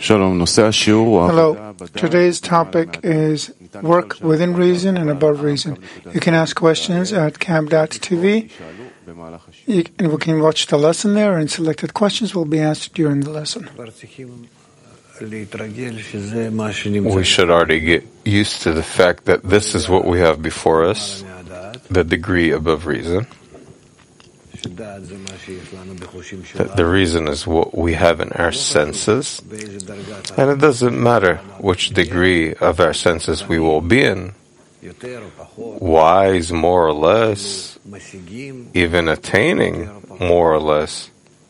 Hello. Today's topic is work within reason and above reason. You can ask questions at cab.tv. And we can watch the lesson there, and selected questions will be answered during the lesson. We should already get used to the fact that this is what we have before us, the degree above reason. That the reason is what we have in our senses, and it doesn't matter which degree of our senses we will be in, wise more or less, even attaining more or less.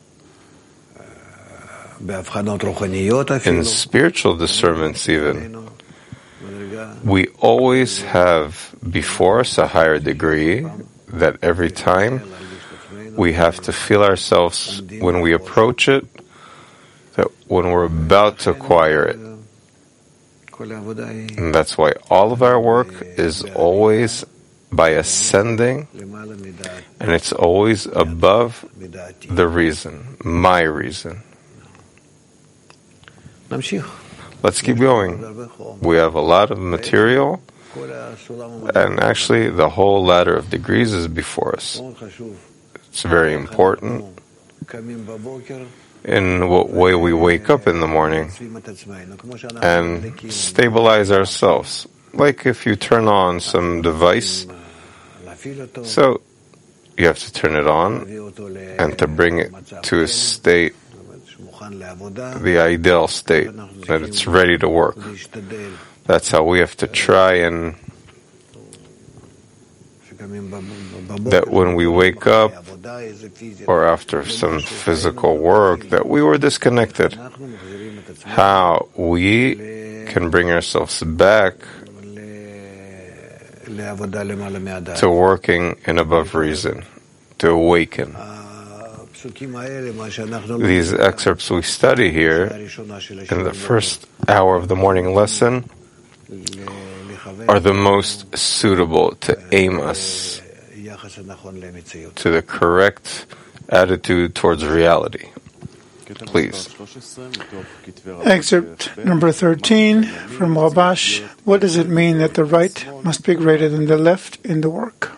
In spiritual discernments even, we always have before us a higher degree that every time we have to feel ourselves when we approach it, that when we're about to acquire it. And that's why all of our work is always by ascending, and it's always above the reason, my reason. Let's keep going. We have a lot of material, and actually the whole ladder of degrees is before us. It's very important in what way we wake up in the morning and stabilize ourselves. Like if you turn on some device, so you have to turn it on and to bring it to a state, the ideal state, that it's ready to work. That's how we have to try, and that when we wake up or after some physical work that we were disconnected, how we can bring ourselves back to working in above reason, to awaken. These excerpts we study here in the first hour of the morning lesson are the most suitable to aim us to the correct attitude towards reality. Please. Excerpt number 13 from Rabash. What does it mean that the right must be greater than the left in the work?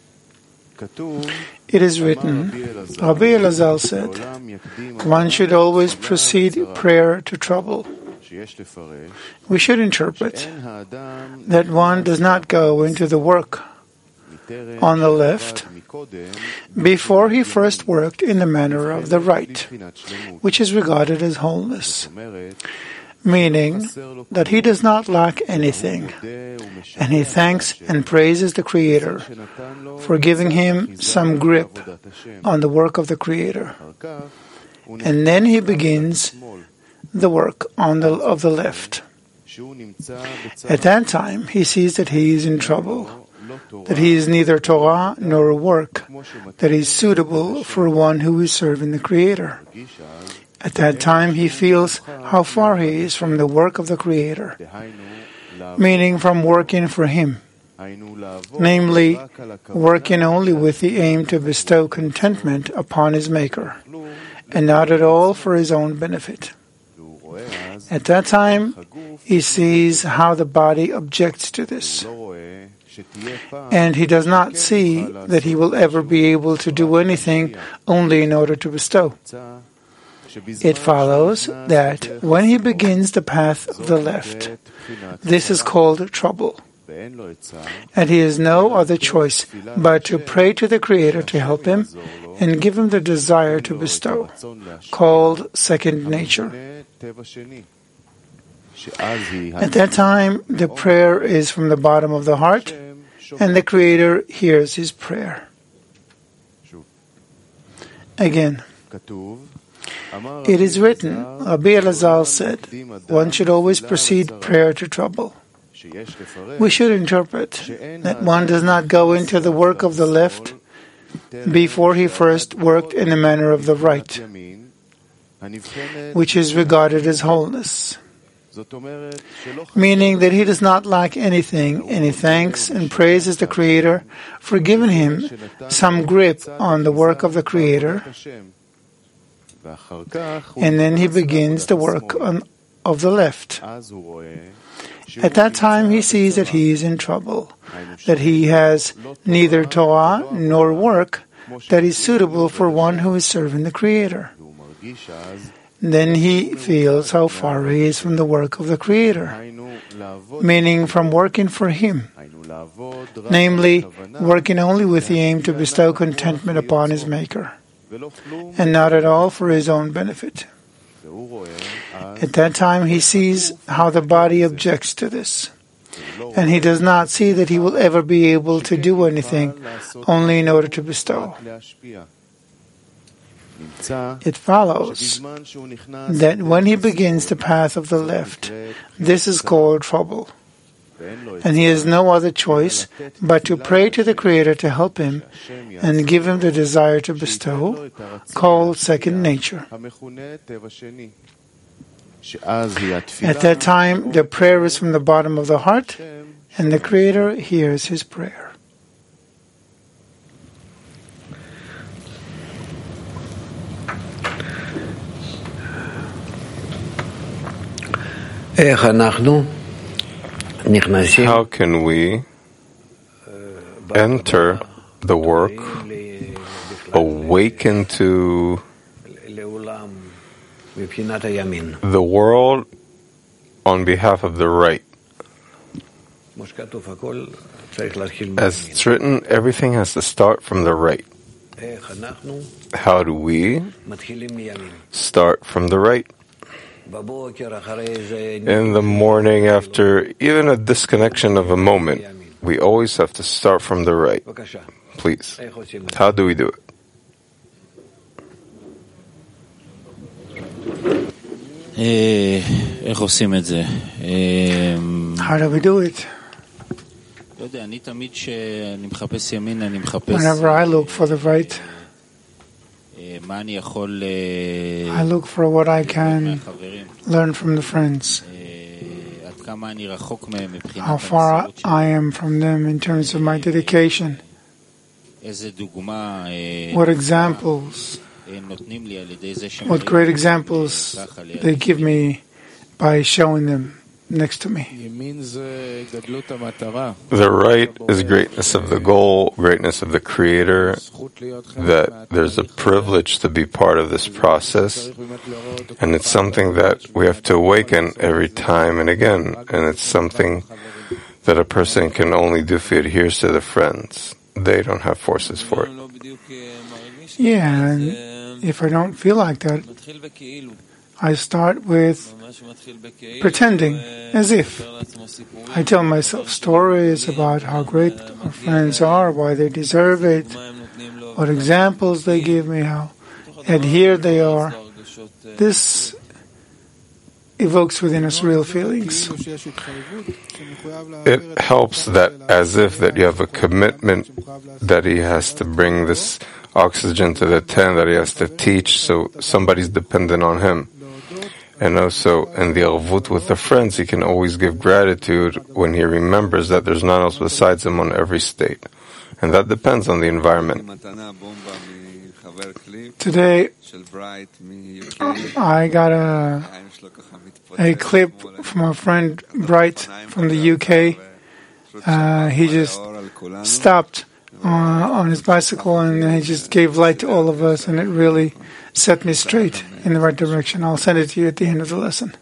It is written, Rabbi Elazar said, one should always precede prayer to trouble. We should interpret that one does not go into the work on the left before he first worked in the manner of the right, which is regarded as wholeness, meaning that he does not lack anything, and he thanks and praises the Creator for giving him some grip on the work of the Creator. And then he begins the work of the left. At that time, he sees that he is in trouble, that he is neither Torah nor work, that is suitable for one who is serving the Creator. At that time, he feels how far he is from the work of the Creator, meaning from working for Him, namely, working only with the aim to bestow contentment upon his Maker, and not at all for his own benefit. At that time, he sees how the body objects to this, and he does not see that he will ever be able to do anything only in order to bestow. It follows that when he begins the path of the left, this is called trouble, and he has no other choice but to pray to the Creator to help him and give him the desire to bestow, called second nature. At that time, the prayer is from the bottom of the heart, and the Creator hears his prayer. Again, it is written, Rabbi Elazar said, one should always precede prayer to trouble. We should interpret that one does not go into the work of the left before he first worked in the manner of the right, which is regarded as wholeness, meaning that he does not lack anything, and he thanks and praises the Creator for giving him some grip on the work of the Creator, and then he begins the work of the left. At that time he sees that he is in trouble, that he has neither Torah nor work that is suitable for one who is serving the Creator. Then he feels how far he is from the work of the Creator, meaning from working for Him, namely, working only with the aim to bestow contentment upon his Maker, and not at all for his own benefit. At that time he sees how the body objects to this, and he does not see that he will ever be able to do anything only in order to bestow. It follows that when he begins the path of the left, this is called trouble, and he has no other choice but to pray to the Creator to help him and give him the desire to bestow, called second nature. At that time, the prayer is from the bottom of the heart, and the Creator hears his prayer. How can we enter the work, awaken to the world on behalf of the right? As it's written, everything has to start from the right. How do we start from the right? In the morning, after even a disconnection of a moment, we always have to start from the right. Please. How do we do it? How do we do it? Whenever I look for the right, I look for what I can learn from the friends, how far I am from them in terms of my dedication, what examples, what great examples they give me by showing them next to me. The right is greatness of the goal, greatness of the Creator, that there's a privilege to be part of this process, and it's something that we have to awaken every time and again, and it's something that a person can only do if he adheres to the friends. They don't have forces for it. Yeah, and if I don't feel like that, I start with pretending, as if. I tell myself stories about how great our friends are, why they deserve it, what examples they give me, how adhered they are. This evokes within us real feelings. It helps that as if that you have a commitment that he has to bring this oxygen to the tent, that he has to teach, so somebody's dependent on him. And also, in the arvut with the friends, he can always give gratitude when he remembers that there's none else besides him on every state. And that depends on the environment. Today, I got a clip from a friend, Bright, from the UK. He just stopped on his bicycle and he just gave light to all of us, and it really set me straight in the right direction. I'll send it to you at the end of the lesson.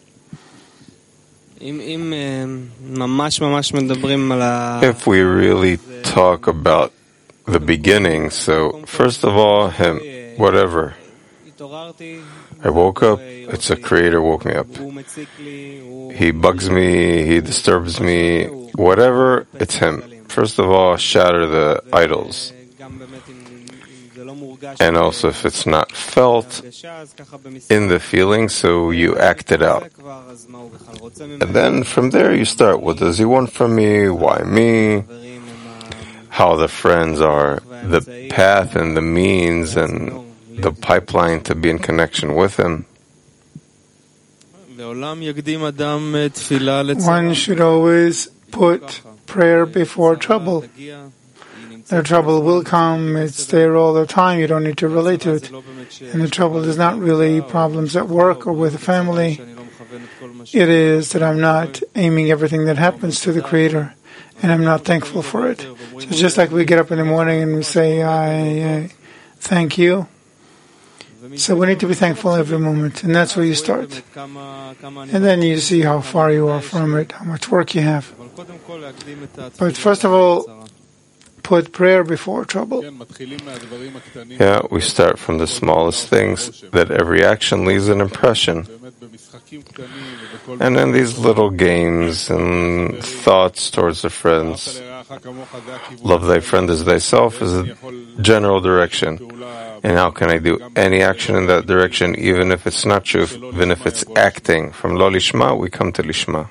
If we really talk about the beginning, so first of all, him, whatever. I woke up, it's a Creator woke me up. He bugs me, he disturbs me, whatever, it's him. First of all, shatter the idols. And also, if it's not felt in the feeling, so you act it out. And then from there you start. What does he want from me? Why me? How the friends are, the path and the means and the pipeline to be in connection with him. One should always put prayer before trouble. The trouble will come, it's there all the time, you don't need to relate to it. And the trouble is not really problems at work or with a family. it is that I'm not aiming everything that happens to the Creator, and I'm not thankful for it. So just like we get up in the morning and we say, I thank you. So we need to be thankful every moment, and that's where you start. And then you see how far you are from it, how much work you have. But first of all, put prayer before trouble. Yeah, we start from the smallest things, that every action leaves an impression. And then these little games and thoughts towards the friends. Love thy friend as thyself is a general direction. And how can I do any action in that direction, even if it's not true, even if it's acting? From lo lishma, we come to lishma.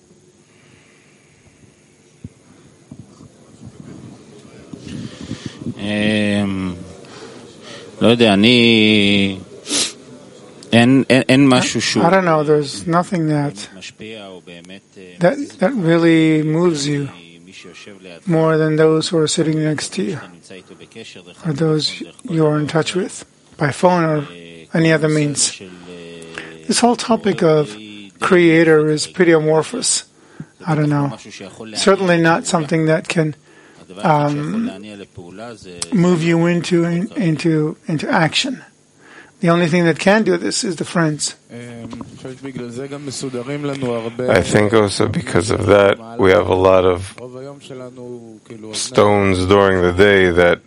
I don't know, there's nothing that really moves you more than those who are sitting next to you, or those you are in touch with, by phone or any other means. This whole topic of Creator is pretty amorphous. I don't know. Certainly not something that can move you into action. The only thing that can do this is the friends. I think also because of that, we have a lot of stones during the day that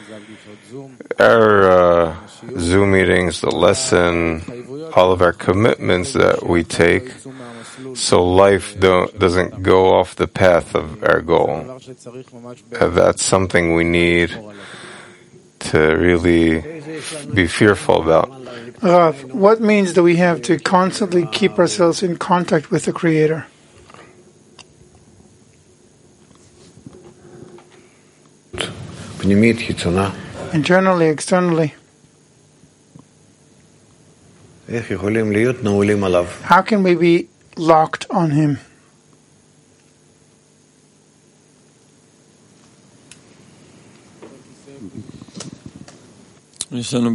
our Zoom meetings, the lesson, all of our commitments that we take, so life doesn't go off the path of our goal. That's something we need to really be fearful about. Rav, what means do we have to constantly keep ourselves in contact with the Creator? Internally, externally. How can we be locked on Him? We have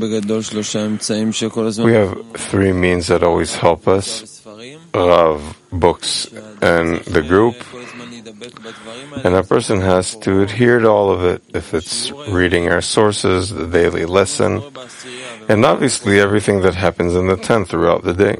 three means that always help us: Rav, books, and the group. And a person has to adhere to all of it, if it's reading our sources, the daily lesson, and obviously everything that happens in the tent throughout the day.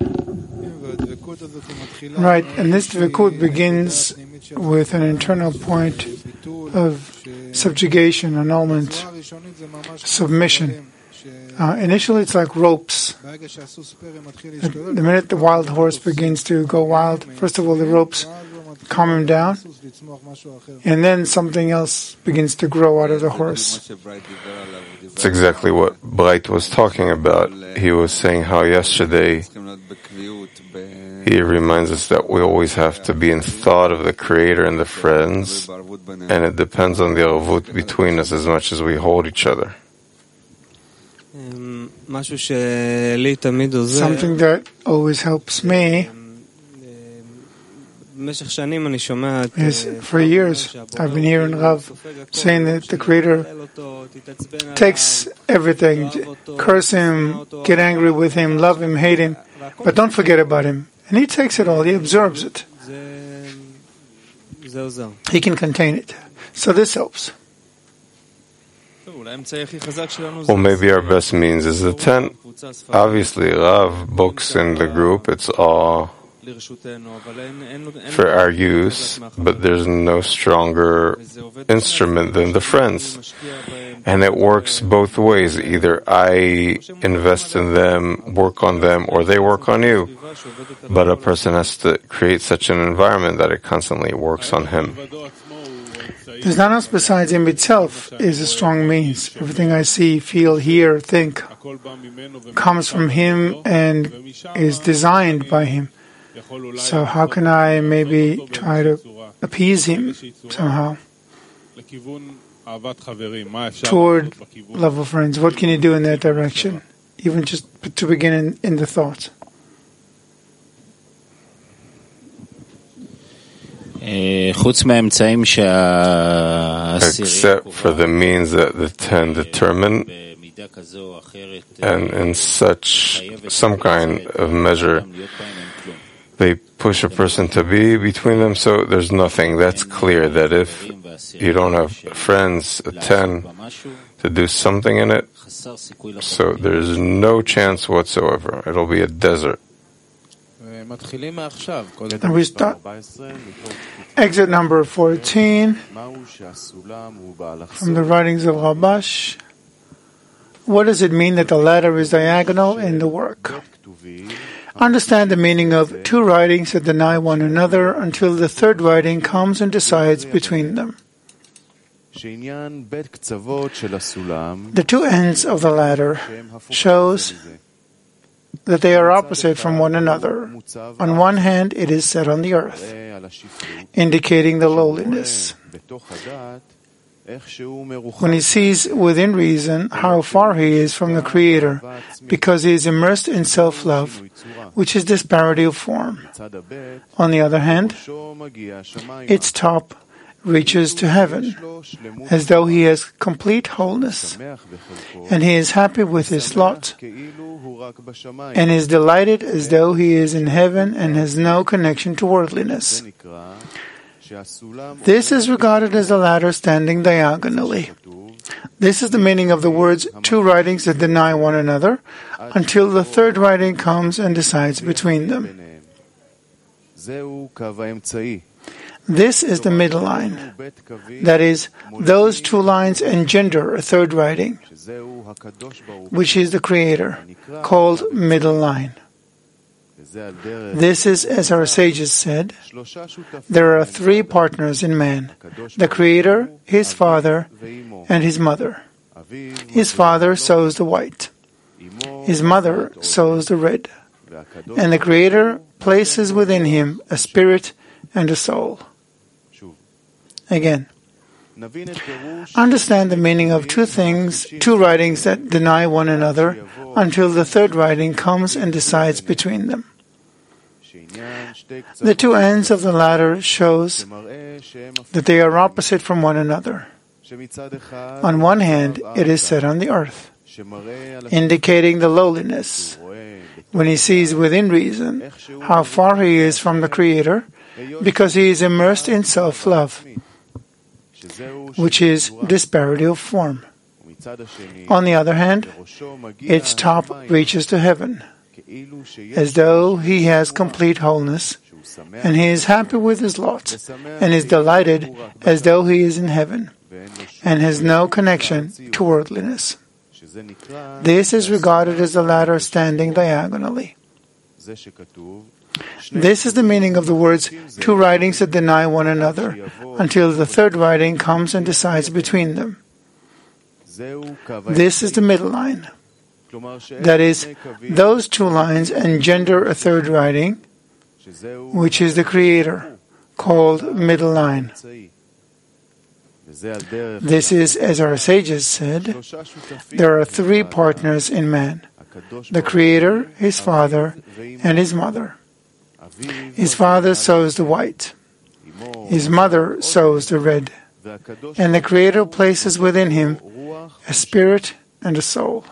Right, and this dvekut begins with an internal point of subjugation, annulment, submission. Initially, it's like ropes. The minute the wild horse begins to go wild, first of all, the ropes calm him down, and then something else begins to grow out of the horse. It's exactly what Bright was talking about. He was saying how yesterday he reminds us that we always have to be in thought of the Creator and the friends, and it depends on the arvut between us as much as we hold each other. Something that always helps me is, for years, I've been hearing Rav saying that the Creator takes everything, curse Him, get angry with Him, love Him, hate Him, but don't forget about Him. And He takes it all, He absorbs it. He can contain it. So this helps. Well, maybe our best means is the tent. Obviously, Rav, books, and the group, it's all for our use, but there's no stronger instrument than the friends. And it works both ways. Either I invest in them, work on them, or they work on you. But a person has to create such an environment that it constantly works on him. The Znanos besides Him itself is a strong means. Everything I see, feel, hear, think comes from Him and is designed by Him. So how can I maybe try to appease Him somehow? Toward love of friends, what can you do in that direction? Even just to begin in the thought. Except for the means that the 10 determine, and in some kind of measure, they push a person to be between them, so there's nothing. That's clear that if you don't have friends, 10, to do something in it, so there's no chance whatsoever. It'll be a desert. And we start exit number 14 from the writings of Rabash. What does it mean that the ladder is diagonal in the work? Understand the meaning of two writings that deny one another until the third writing comes and decides between them. The two ends of the ladder shows that they are opposite from one another. On one hand, it is set on the earth, indicating the lowliness. When he sees within reason how far he is from the Creator, because he is immersed in self-love, which is disparity of form. On the other hand, its top reaches to heaven, as though he has complete wholeness, and he is happy with his lot, and is delighted as though he is in heaven and has no connection to worldliness. This is regarded as a ladder standing diagonally. This is the meaning of the words, two writings that deny one another, until the third writing comes and decides between them. This is the middle line. That is, those two lines engender a third writing, which is the Creator, called middle line. This is, as our sages said, there are three partners in man: the Creator, his father, and his mother. His father sows the white. His mother sows the red. And the Creator places within him a spirit and a soul. Again, understand the meaning of two writings that deny one another until the third writing comes and decides between them. The two ends of the ladder shows that they are opposite from one another. On one hand, it is set on the earth, indicating the lowliness. When he sees within reason how far he is from the Creator, because he is immersed in self-love, which is disparity of form. On the other hand, its top reaches to heaven, as though he has complete wholeness, and he is happy with his lot, and is delighted as though he is in heaven, and has no connection to worldliness. This is regarded as the ladder standing diagonally. This is the meaning of the words, two writings that deny one another, until the third writing comes and decides between them. This is the middle line. That is, those two lines engender a third writing, which is the Creator, called middle line. This is, as our sages said, there are three partners in man: the Creator, his father, and his mother. His father sows the white. His mother sows the red. And the Creator places within him a spirit and a soul.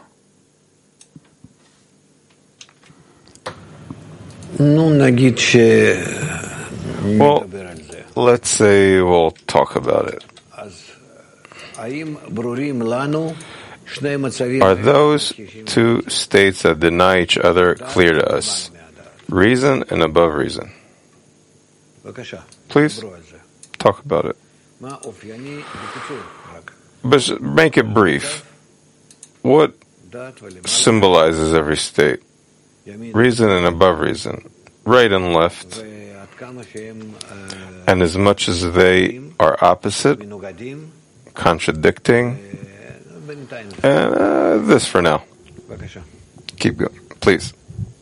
Well, let's say we'll talk about it. Are those two states that deny each other clear to us? Reason and above reason. Please talk about it. But make it brief. What symbolizes every state? Reason and above reason. Right and left. And as much as they are opposite, contradicting, and this for now. Keep going, please.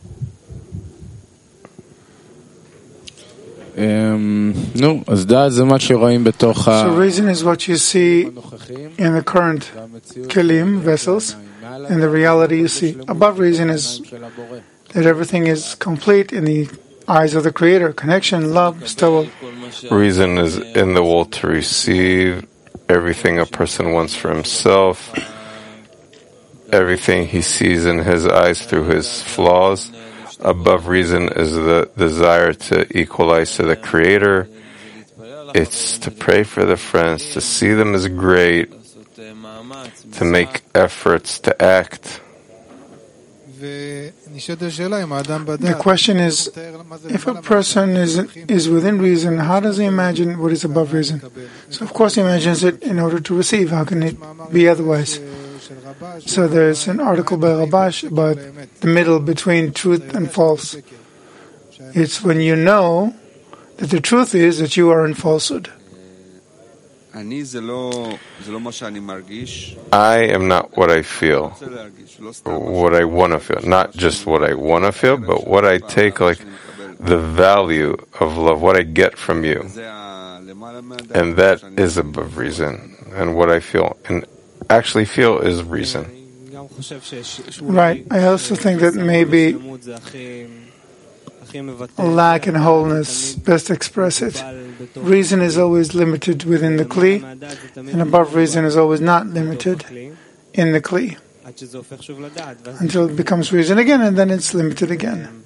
So reason is what you see in the current kelim, vessels, and the reality you see. Above reason is that everything is complete in the eyes of the Creator. Connection, love, still. Reason is in the will to receive everything a person wants for himself, everything he sees in his eyes through his flaws. Above reason is the desire to equalize to the Creator. It's to pray for the friends, to see them as great, to make efforts to act. The question is, if a person is within reason, how does he imagine what is above reason? So of course he imagines it in order to receive. How can it be otherwise? So there's an article by Rabash about the middle between truth and false. It's when you know that the truth is that you are in falsehood. I am not what I feel, what I want to feel. Not just what I want to feel, but what I take, like the value of love, what I get from you. And that is above reason. And what I feel and actually feel is reason. Right. I also think that maybe lack and wholeness best express it. Reason is always limited within the Kli, and above reason is always not limited in the Kli, until it becomes reason again, and then it's limited again.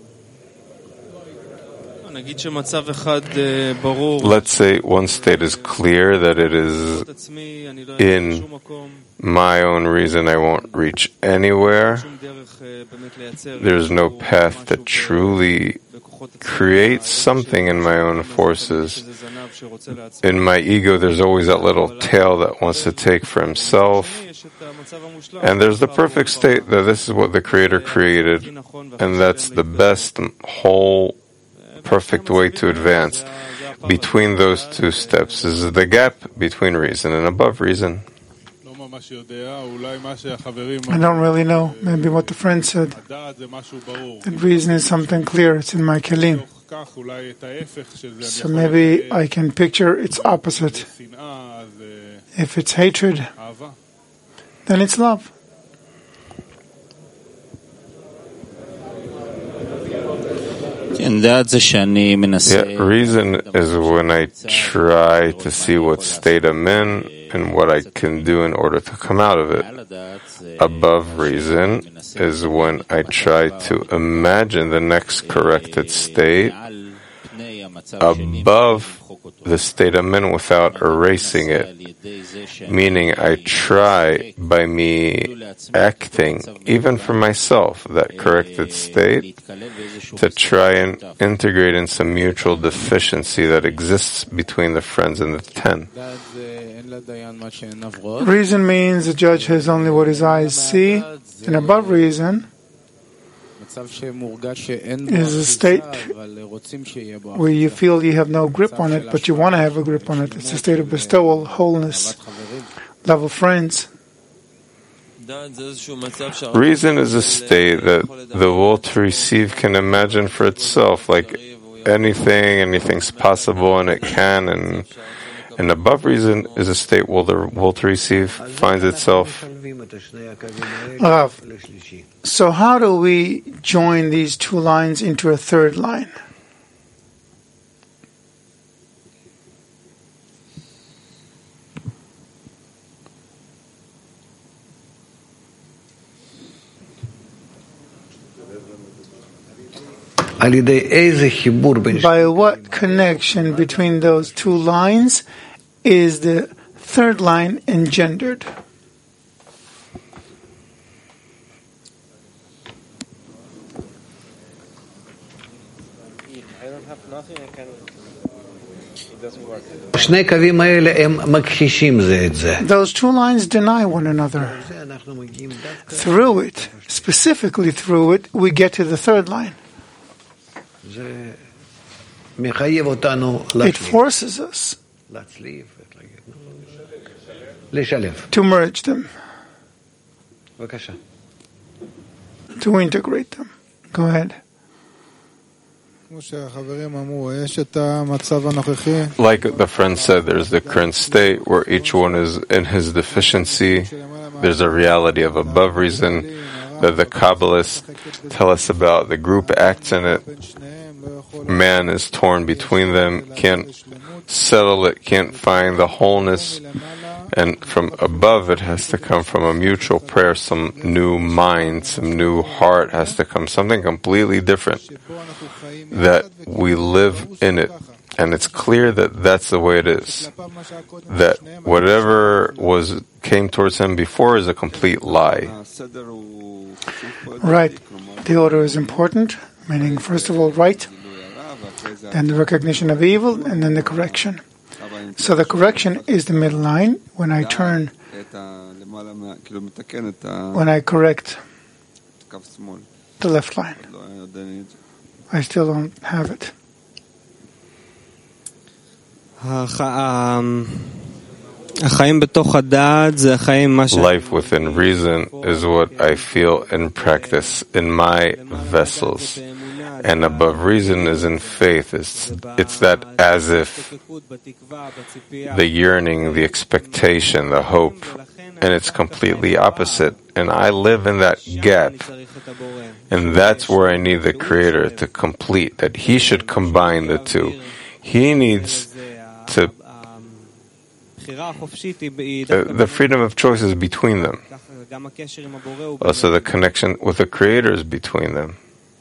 Let's say one state is clear that it is in my own reason I won't reach anywhere. There's no path to truly create something in my own forces. In my ego, there's always that little tail that wants to take for himself. And there's the perfect state that this is what the Creator created, and that's the best whole perfect way to advance. Between those two steps is the gap between reason and above reason. I don't really know. Maybe what the friend said. That reason is something clear. It's in my kelim. So maybe I can picture its opposite. If it's hatred, then it's love. Yeah, reason is when I try to see what state I'm in and what I can do in order to come out of it. Above reason is when I try to imagine the next corrected state above the state I'm in without erasing it. Meaning I try by me acting, even for myself, that corrected state, to try and integrate in some mutual deficiency that exists between the friends and the 10. Reason means the judge has only what his eyes see, and above reason is a state where you feel you have no grip on it, but you want to have a grip on it. It's a state of bestowal, wholeness, love of friends. Reason is a state that the will to receive can imagine for itself, like anything's possible and it can, and above reason is a state where the will to receive finds itself. So how do we join these two lines into a third line? By what connection between those two lines is the third line engendered? I don't have nothing, it doesn't work. Those two lines deny one another. Through it, specifically through it, we get to the third line. It forces us to merge them, to integrate them. Go ahead. Like the friend said, there's the current state where each one is in his deficiency. There's a reality of above reason that the Kabbalists tell us about. The group acts in it. Man is torn between them, can't settle it, can't find the wholeness. And from above, it has to come from a mutual prayer, some new mind, some new heart has to come, something completely different, that we live in it. And it's clear that that's the way it is. That whatever came towards him before is a complete lie. Right. The order is important, meaning first of all right, then the recognition of evil, and then the correction. So the correction is the middle line. When I correct the left line. I still don't have it. Life within reason is what I feel in practice in my vessels. And above reason is in faith. It's that as if, the yearning, the expectation, the hope, and it's completely opposite. And I live in that gap. And that's where I need the Creator to complete, that He should combine the two. He needs to the freedom of choice is between them. Also the connection with the Creator is between them.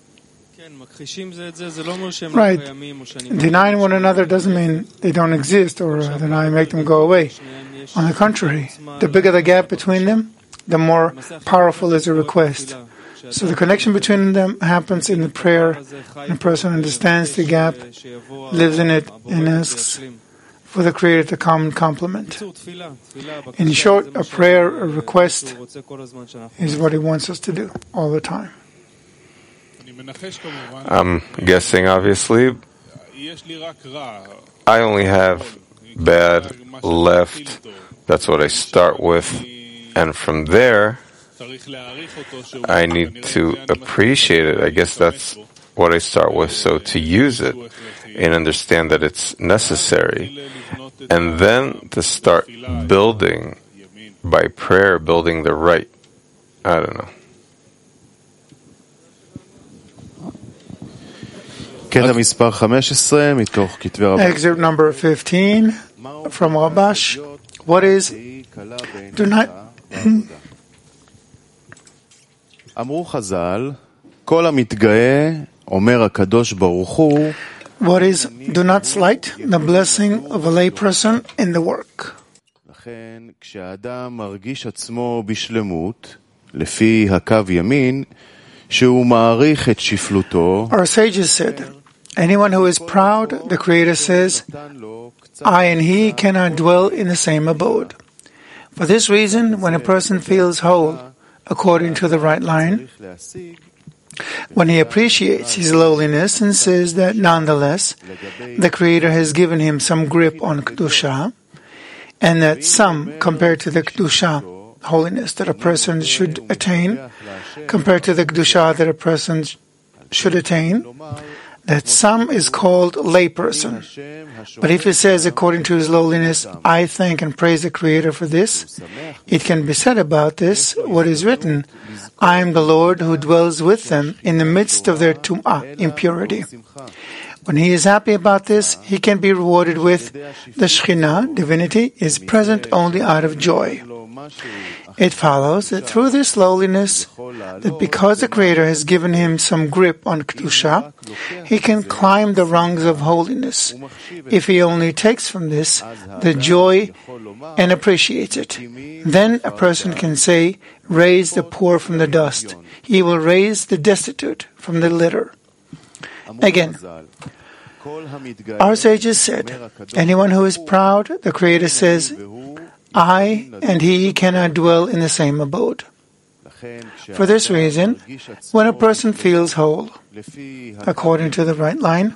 Right. Denying one another doesn't mean they don't exist or denying make them go away. On the contrary, the bigger the gap between them, the more powerful is the request. So the connection between them happens in the prayer, and the person understands the gap, lives in it, and asks for the Creator to come and complement. In short, a prayer, a request, is what He wants us to do all the time. I'm guessing, obviously, I only have bad left. That's what I start with. And from there, I need to appreciate it. I guess that's what I start with. So to use it and understand that it's necessary. And then to start building, by prayer, building the right. I don't know. Excerpt number 15 from Rabash. What is do not אמרו חז"ל, כל המתגאה, אומר הקדוש ברוך הוא, what is do not slight the blessing of a layperson in the work. לכן כשאדם מרגיש עצמו בשלמות, לפי הקו ימין, שהוא מעריך את שפלותו, Our sages said, anyone who is proud, the Creator says, I and he cannot dwell in the same abode. For this reason, when a person feels whole, according to the right line, when he appreciates his lowliness and says that nonetheless, the Creator has given him some grip on Kedusha, and that some, compared to the Kedusha, holiness that a person should attain, compared to the Kedusha that a person should attain, that some is called layperson. But if he says, according to his lowliness, I thank and praise the Creator for this, it can be said about this, what is written, I am the Lord who dwells with them in the midst of their tum'ah, impurity. When he is happy about this, he can be rewarded with the Shekhinah, divinity, is present only out of joy. It follows that through this lowliness, that because the Creator has given him some grip on Kedusha, he can climb the rungs of holiness, if he only takes from this the joy and appreciates it. Then a person can say, raise the poor from the dust. He will raise the destitute from the litter. Again, our sages said, anyone who is proud, the Creator says, I and he cannot dwell in the same abode. For this reason, when a person feels whole, according to the right line,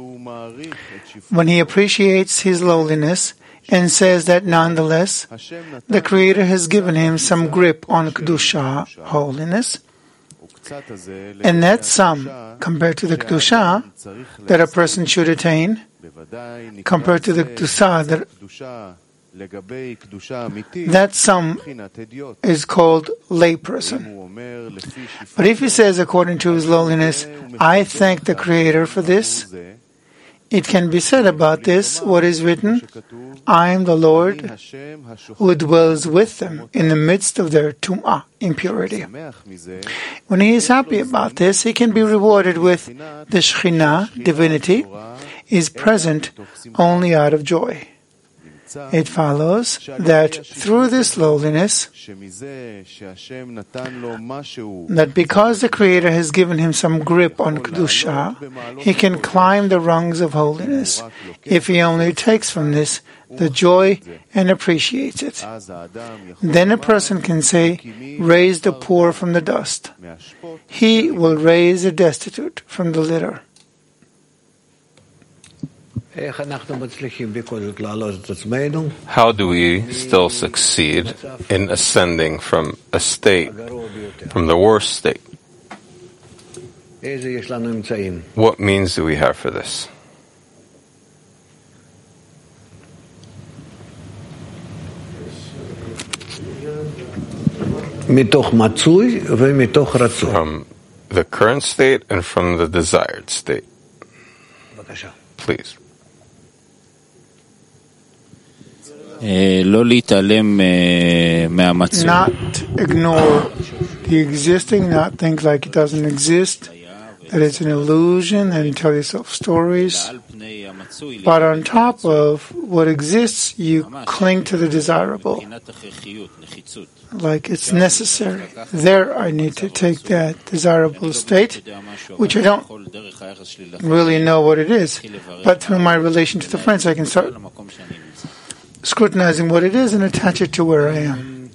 when he appreciates his lowliness and says that nonetheless, the Creator has given him some grip on Kedusha, holiness, and that some, compared to the Kedusha that a person should attain, compared to the Kedusha that some is called layperson. But if he says, according to his lowliness, I thank the Creator for this, It can be said about this, what is written, I am the Lord who dwells with them in the midst of their tum'ah, impurity. When he is happy about this, he can be rewarded with the Shekhinah, divinity, is present only out of joy. It follows that through this lowliness, that because the Creator has given him some grip on Kedusha, he can climb the rungs of holiness, if he only takes from this the joy and appreciates it. Then a person can say, raise the poor from the dust. He will raise the destitute from the litter. How do we still succeed in ascending from a state, from the worst state? What means do we have for this? From the current state and from the desired state. Please. Not ignore the existing, not think like it doesn't exist, that it's an illusion, and you tell yourself stories. But on top of what exists, you cling to the desirable. Like it's necessary. There I need to take that desirable state, which I don't really know what it is. But through my relation to the friends, I can start scrutinizing what it is and attach it to where I am.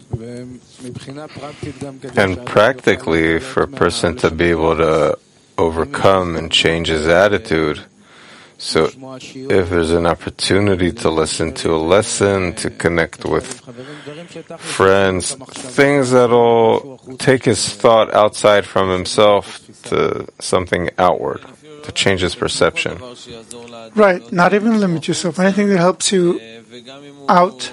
And practically, for a person to be able to overcome and change his attitude, so if there's an opportunity to listen to a lesson, to connect with friends, things that'll take his thought outside from himself to something outward, to change his perception. Right, not even limit yourself. Anything that helps you out.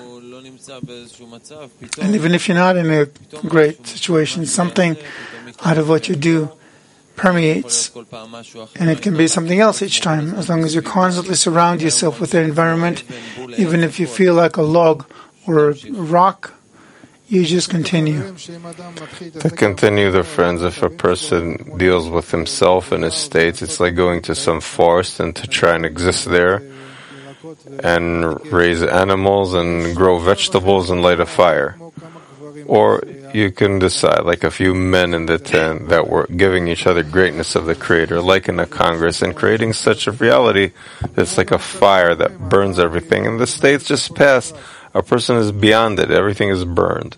And even if you're not in a great situation, something out of what you do permeates, and it can be something else each time, as long as you constantly surround yourself with the environment. Even if you feel like a log or a rock, you just continue. To continue the friends, if a person deals with himself and his states, it's like going to some forest and to try and exist there and raise animals and grow vegetables and light a fire. Or you can decide, like a few men in the tent that were giving each other greatness of the Creator, like in a Congress, and creating such a reality that's like a fire that burns everything. And the states just pass. A person is beyond it. Everything is burned.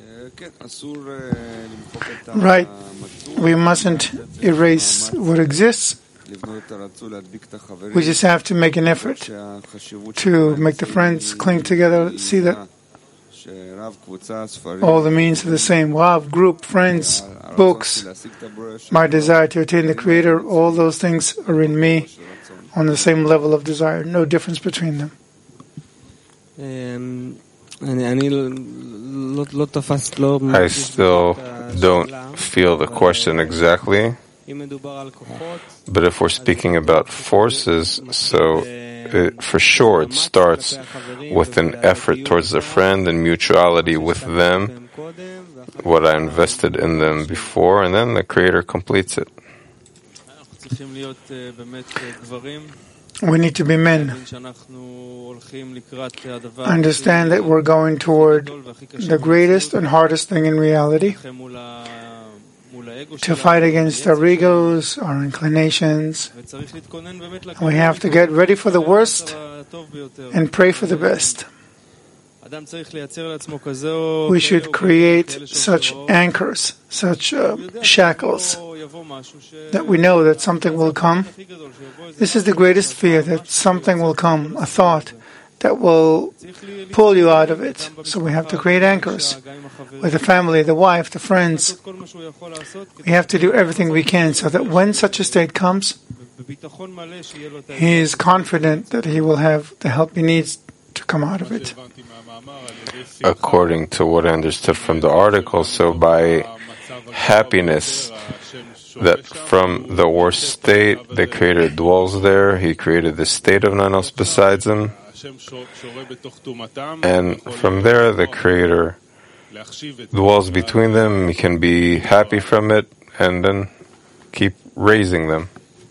Right. We mustn't erase what exists. We just have to make an effort to make the friends cling together, see that all the means are the same. Rav, group, friends, books, my desire to attain the Creator, all those things are in me on the same level of desire, no difference between them. I still don't feel the question exactly. But if we're speaking about forces, so for sure it starts with an effort towards the friend and mutuality with them, what I invested in them before, and then the Creator completes it. We need to be men. Understand that we're going toward the greatest and hardest thing in reality, to fight against our egos, our inclinations. And we have to get ready for the worst and pray for the best. We should create such anchors, such shackles, that we know that something will come. This is the greatest fear, that something will come, a thought that will pull you out of it. So we have to create anchors with the family, the wife, the friends. We have to do everything we can so that when such a state comes, he is confident that he will have the help he needs to come out of it. According to what I understood from the article, so by happiness that from the worst state, the Creator dwells there. He created the state of none else besides Him. And from there, the Creator dwells between them. He can be happy from it and then keep raising them.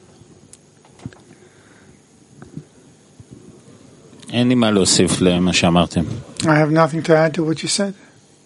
I have nothing to add to what you said.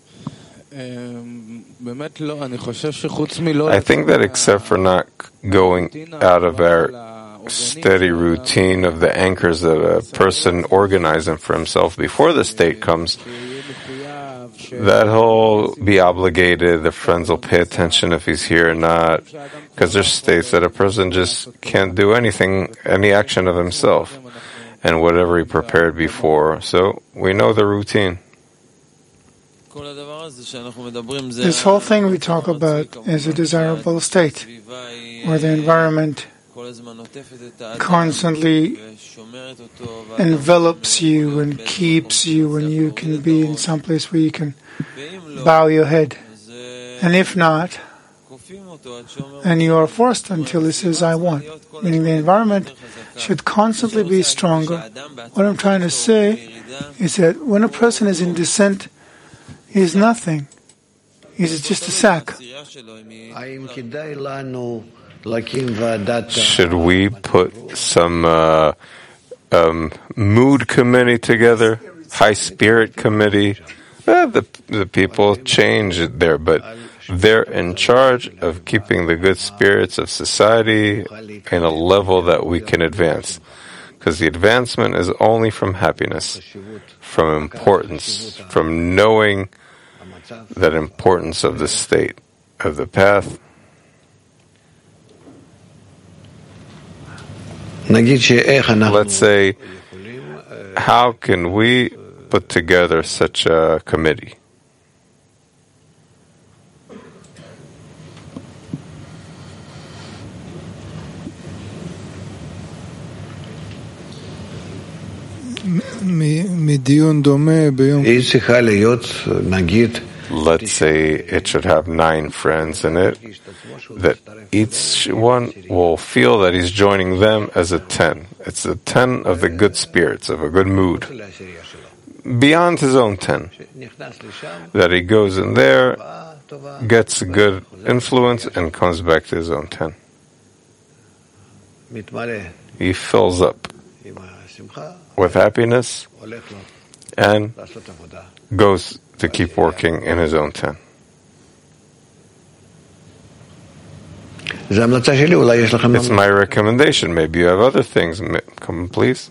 I think that except for not going out of our steady routine of the anchors that a person organizes for himself before the state comes, that he'll be obligated, the friends will pay attention if he's here or not, because there's states that a person just can't do anything, any action of himself, and whatever he prepared before. So we know the routine. This whole thing we talk about is a desirable state, where the environment constantly envelops you and keeps you, and you can be in some place where you can bow your head. And if not, and you are forced until he says, I want. Meaning the environment should constantly be stronger. What I'm trying to say is that when a person is in descent, he is nothing. He's just a sack. Should we put some mood committee together, high spirit committee? The people change it there, but they're in charge of keeping the good spirits of society in a level that we can advance. Because the advancement is only from happiness, from importance, from knowing that importance of the state, of the path. Let's say, how can we put together such a committee? Let's say it should have 9 friends in it, that each one will feel that he's joining them as a 10. It's a 10 of the good spirits, of a good mood, beyond his own 10. That he goes in there, gets a good influence, and comes back to his own 10. He fills up with happiness and goes to keep working in his own 10. It's my recommendation. Maybe you have other things. Come, please.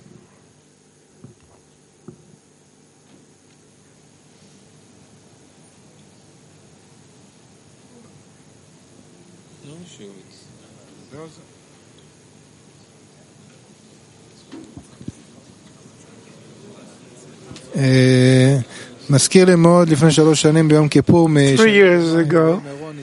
Mezkir לי מאוד לפני 3 שנים ביום כיפור 3 years ago,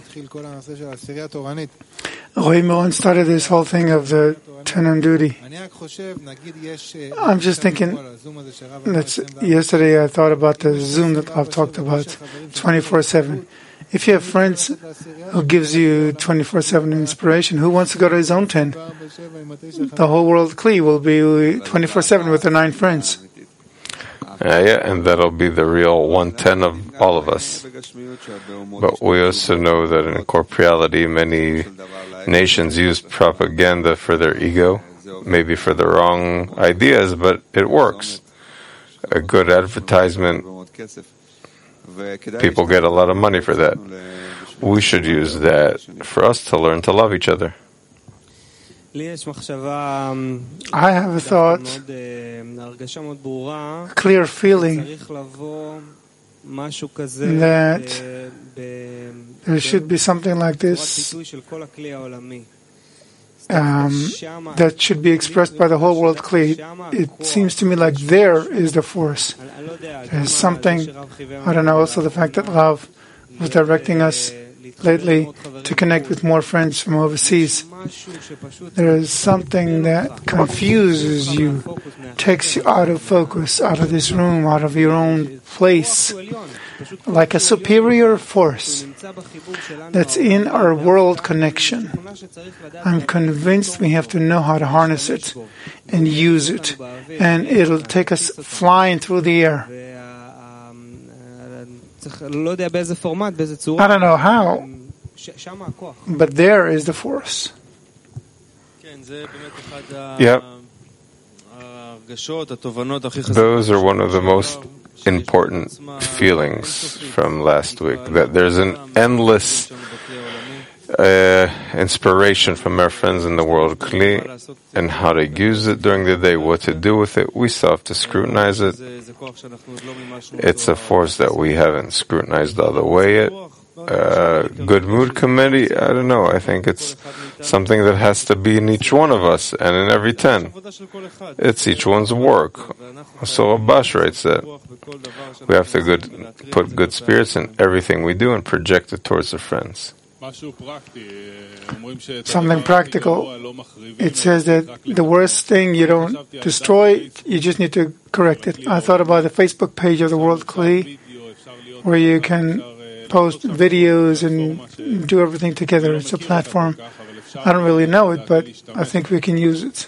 Roy Meron started this whole thing of the 10 on duty. I'm just thinking, yesterday I thought about the Zoom that I've talked about, 24/7. If you have friends who gives you 24/7 inspiration, who wants to go to his own 10? The whole world Kli will be 24/7 with the 9 friends. And that'll be the real 110 of all of us. But we also know that in corporeality, many nations use propaganda for their ego, maybe for the wrong ideas, but it works. A good advertisement, people get a lot of money for that. We should use that for us to learn to love each other. I have a thought, a clear feeling that there should be something like this that should be expressed by the whole world Kli. It seems to me like there is the force. There's something, I don't know, also the fact that Rav was directing us lately to connect with more friends from overseas. There is something that confuses you, takes you out of focus, out of this room, out of your own place, like a superior force that's in our world connection. I'm convinced we have to know how to harness it and use it, and it'll take us flying through the air. I don't know how, but there is the force. Yep. Those are one of the most important feelings from last week, that there's an endless inspiration from our friends in the world Kli, and how to use it during the day, what to do with it. We still have to scrutinize it. It's a force that we haven't scrutinized all the way yet. Good mood committee, I don't know. I think it's something that has to be in each one of us and in every 10. It's each one's work. So Abash writes that we have to put good spirits in everything we do and project it towards the friends. Something practical. It says that the worst thing you don't destroy, you just need to correct it. I thought about the Facebook page of the World Kli, where you can post videos and do everything together. It's a platform. I don't really know it, but I think we can use it.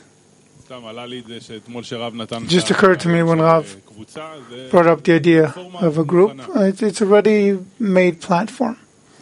It just occurred to me when Rav brought up the idea of a group. It's a ready-made platform.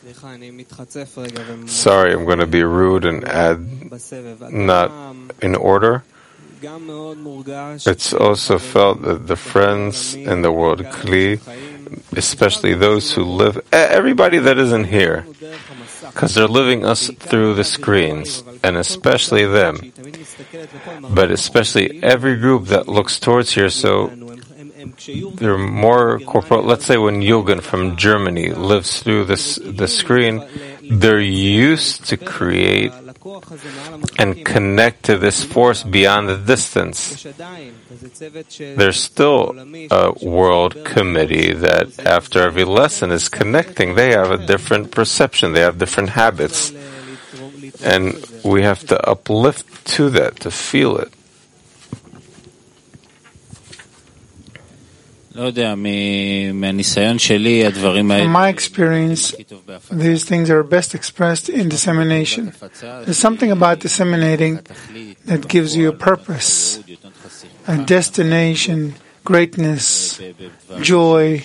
Sorry, I'm going to be rude and add not in order. It's also felt that the friends in the world Kli, especially those who live, everybody that isn't here, because they're living us through the screens, and especially them, but especially every group that looks towards here, so they're more corporal. Let's say when Yogan from Germany lives through the screen, they're used to create and connect to this force beyond the distance. There's still a world committee that after every lesson is connecting. They have a different perception. They have different habits. And we have to uplift to that, to feel it. From my experience, these things are best expressed in dissemination. There's something about disseminating that gives you a purpose, a destination, greatness, joy,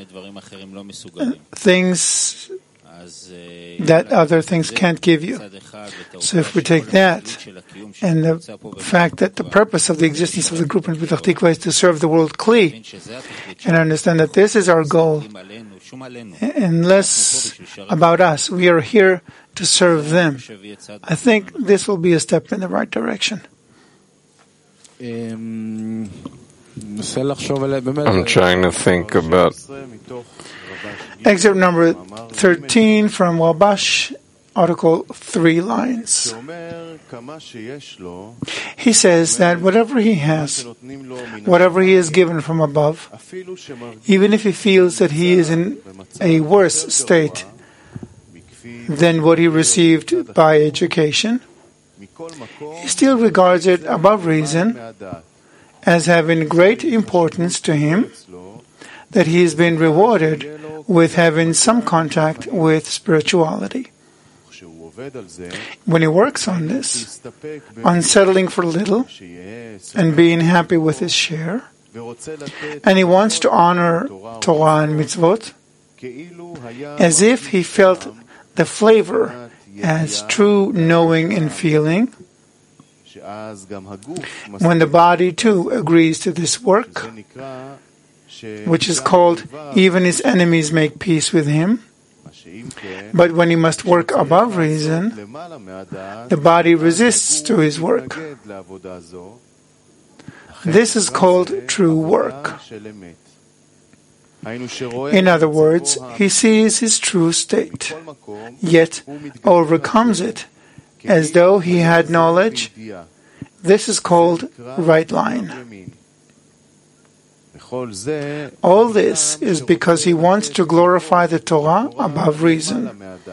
things that other things can't give you. So if we take that, and the fact that the purpose of the existence of the group in Petach Tikva is to serve the world Kli, and understand that this is our goal, and less about us. We are here to serve them. I think this will be a step in the right direction. I'm trying to think about excerpt number 13 from Wabash, article 3 lines. He says that whatever he has, whatever he is given from above, even if he feels that he is in a worse state than what he received by education, he still regards it above reason as having great importance to him that he has been rewarded with having some contact with spirituality. When he works on this, on settling for little and being happy with his share, and he wants to honor Torah and mitzvot, as if he felt the flavor as true knowing and feeling, when the body too agrees to this work, which is called even his enemies make peace with him. But when he must work above reason, the body resists to his work. This is called true work. In other words, he sees his true state, yet overcomes it as though he had knowledge. This is called right line. All this is because he wants to glorify the Torah above reason.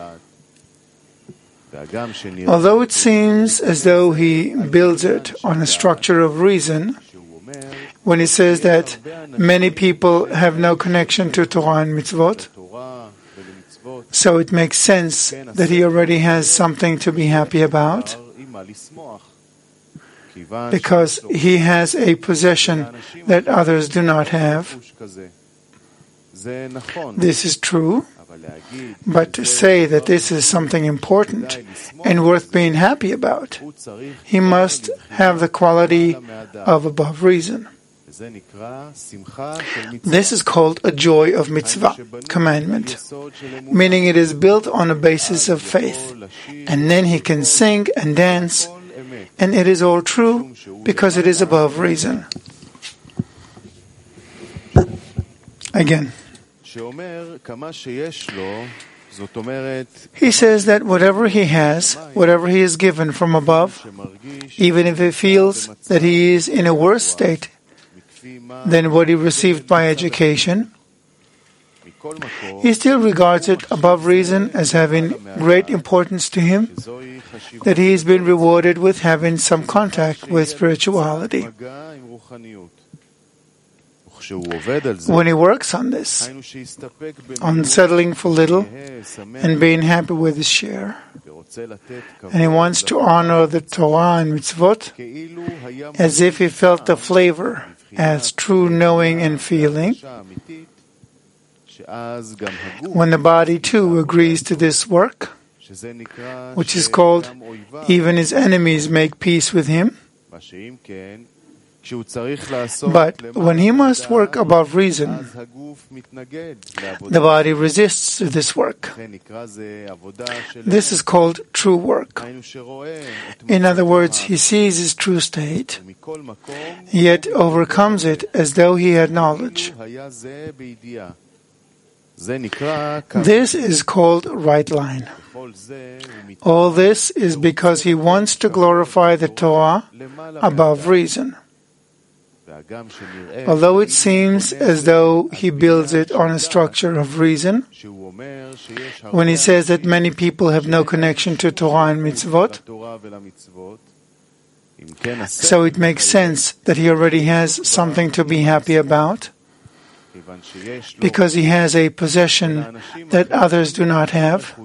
Although it seems as though he builds it on a structure of reason, when he says that many people have no connection to Torah and mitzvot, So it makes sense that he already has something to be happy about, because he has a possession that others do not have. This is true, but to say that this is something important and worth being happy about, he must have the quality of above reason. This is called a joy of mitzvah, commandment, meaning it is built on a basis of faith, and then he can sing and dance, and it is all true because it is above reason. Again, he says that whatever he has, whatever he is given from above, even if he feels that he is in a worse state than what he received by education, he still regards it above reason as having great importance to him, that he has been rewarded with having some contact with spirituality. When he works on this, on settling for little and being happy with his share, and he wants to honor the Torah and mitzvot as if he felt the flavor as true knowing and feeling, when the body too agrees to this work, which is called even his enemies make peace with him. But when he must work above reason, the body resists to this work. This is called true work. In other words, he sees his true state, yet overcomes it as though he had knowledge. This is called right line. All this is because he wants to glorify the Torah above reason. Although it seems as though he builds it on a structure of reason, when he says that many people have no connection to Torah and mitzvot, so it makes sense that he already has something to be happy about, because he has a possession that others do not have.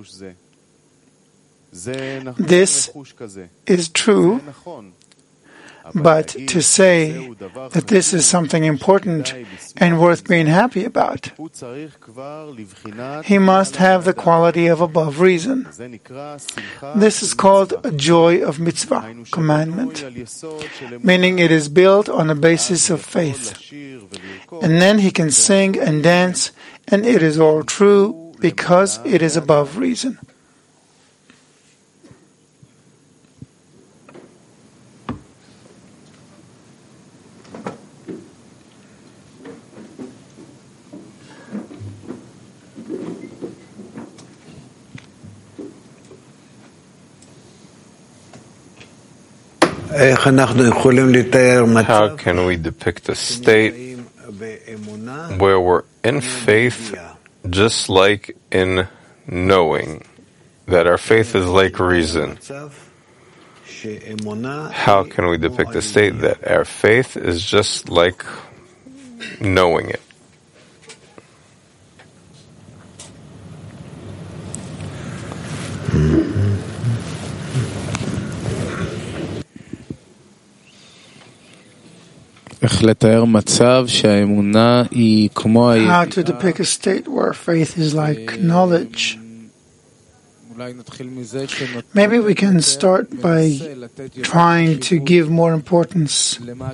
This is true, but to say that this is something important and worth being happy about, he must have the quality of above reason. This is called a joy of mitzvah, commandment, meaning it is built on a basis of faith. And then he can sing and dance, and it is all true because it is above reason. How can we depict a state where we're in faith just like in knowing that our faith is like reason? How can we depict a state that our faith is just like knowing it? איך לתאר מצב שהאמונה היא כמו How to depict a state where faith is like knowledge. Maybe we can start by trying to give more importance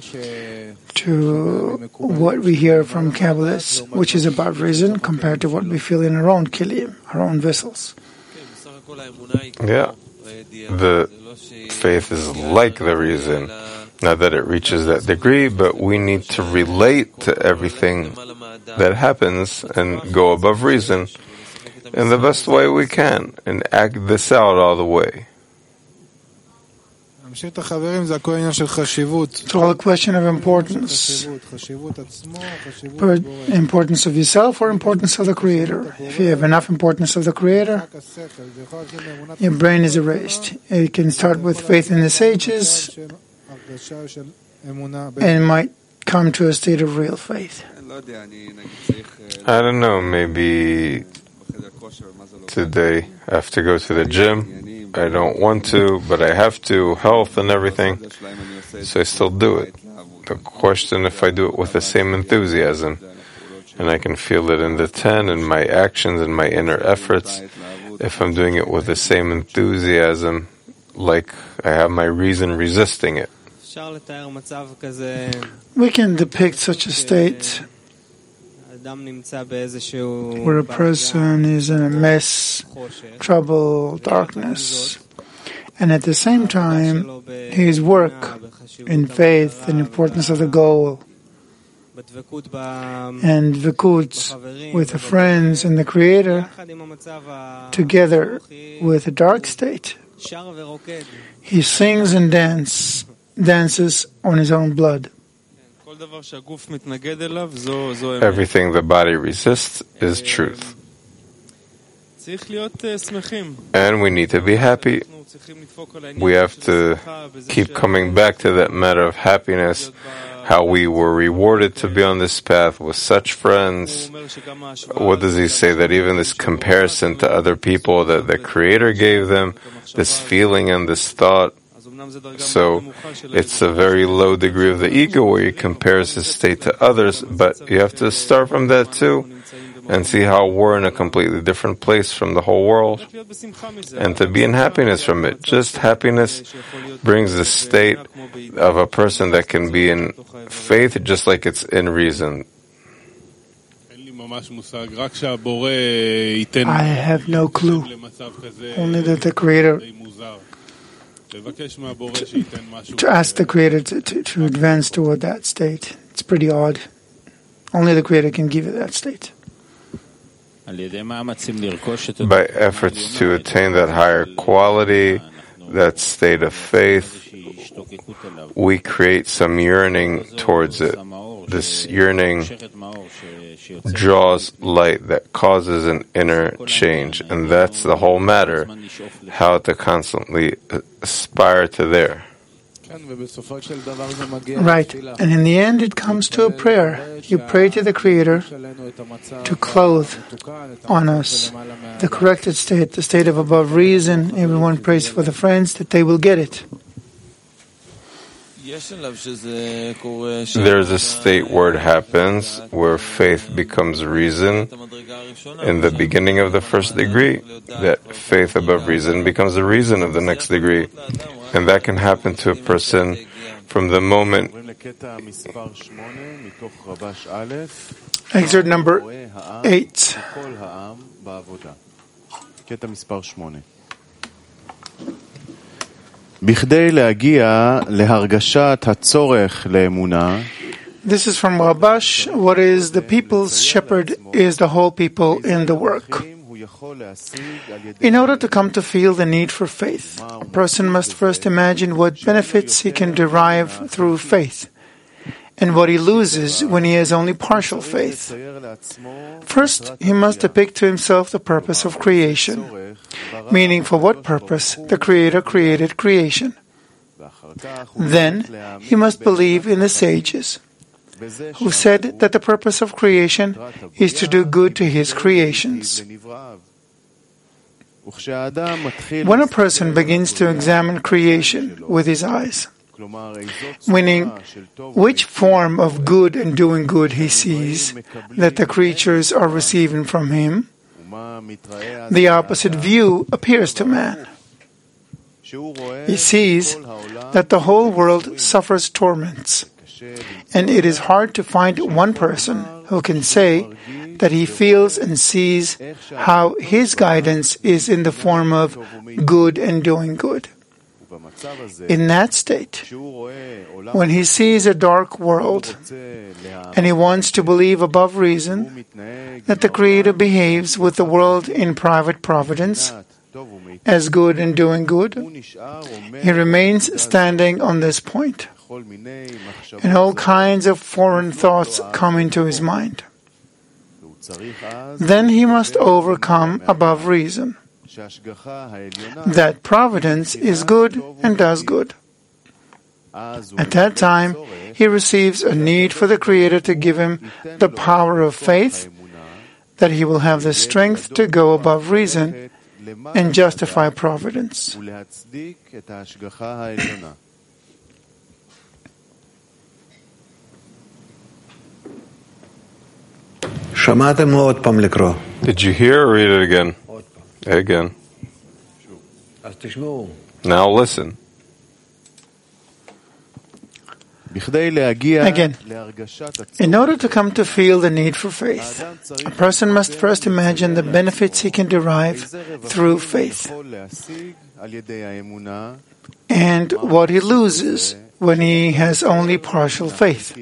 to what we hear from Kabbalists, which is about reason, compared to what we feel in our own kilim, our own vessels. Yeah, the faith is like the reason. Not that it reaches that degree, but we need to relate to everything that happens and go above reason in the best way we can and act this out all the way. It's all a question of importance. Importance of yourself or importance of the Creator. If you have enough importance of the Creator, your brain is erased. You can start with faith in the sages and might come to a state of real faith. I don't know, maybe today I have to go to the gym. I don't want to, but I have to, health and everything, so I still do it. The question if I do it with the same enthusiasm, and I can feel it in the 10, in my actions, and my inner efforts, if I'm doing it with the same enthusiasm, like I have my reason resisting it. We can depict such a state where a person is in a mess, trouble, darkness, and at the same time his work in faith and importance of the goal and vikut with the friends and the Creator together with a dark state. He sings and dances on his own blood. Everything the body resists is truth. And we need to be happy. We have to keep coming back to that matter of happiness, how we were rewarded to be on this path with such friends. What does he say? That even this comparison to other people that the Creator gave them, this feeling and this thought, so it's a very low degree of the ego where he compares his state to others, but you have to start from that too and see how we're in a completely different place from the whole world and to be in happiness from it. Just happiness brings the state of a person that can be in faith just like it's in reason. I have no clue, only that the Creator, to ask the Creator to advance toward that state. It's pretty odd. Only the Creator can give you that state. By efforts to attain that higher quality, that state of faith, we create some yearning towards it. This yearning draws light that causes an inner change, and that's the whole matter, how to constantly aspire to there. Right, and in the end it comes to a prayer. You pray to the Creator to clothe on us the corrected state, the state of above reason. Everyone prays for the friends that they will get it. There's a state where it happens, where faith becomes reason. In the beginning of the first degree, that faith above reason becomes the reason of the next degree. And that can happen to a person from the moment. Excerpt number 8. בכדי להגיע להרגשת הצורך לאמונה, This is from Rabash. What is the people's shepherd is the whole people in the work. In order to come to feel the need for faith, a person must first imagine what benefits he can derive through faith, and what he loses when he has only partial faith. First, he must depict to himself the purpose of creation, meaning for what purpose the Creator created creation. Then, he must believe in the sages, who said that the purpose of creation is to do good to his creations. When a person begins to examine creation with his eyes, meaning which form of good and doing good he sees that the creatures are receiving from him, the opposite view appears to man. He sees that the whole world suffers torments, and it is hard to find one person who can say that he feels and sees how his guidance is in the form of good and doing good. In that state, when he sees a dark world and he wants to believe above reason that the Creator behaves with the world in private providence as good and doing good, he remains standing on this point, and all kinds of foreign thoughts come into his mind. Then he must overcome above reason that providence is good and does good. At that time, he receives a need for the Creator to give him the power of faith that he will have the strength to go above reason and justify providence. Did you hear or read it again? Again. Now listen. Again, in order to come to feel the need for faith, a person must first imagine the benefits he can derive through faith and what he loses when he has only partial faith.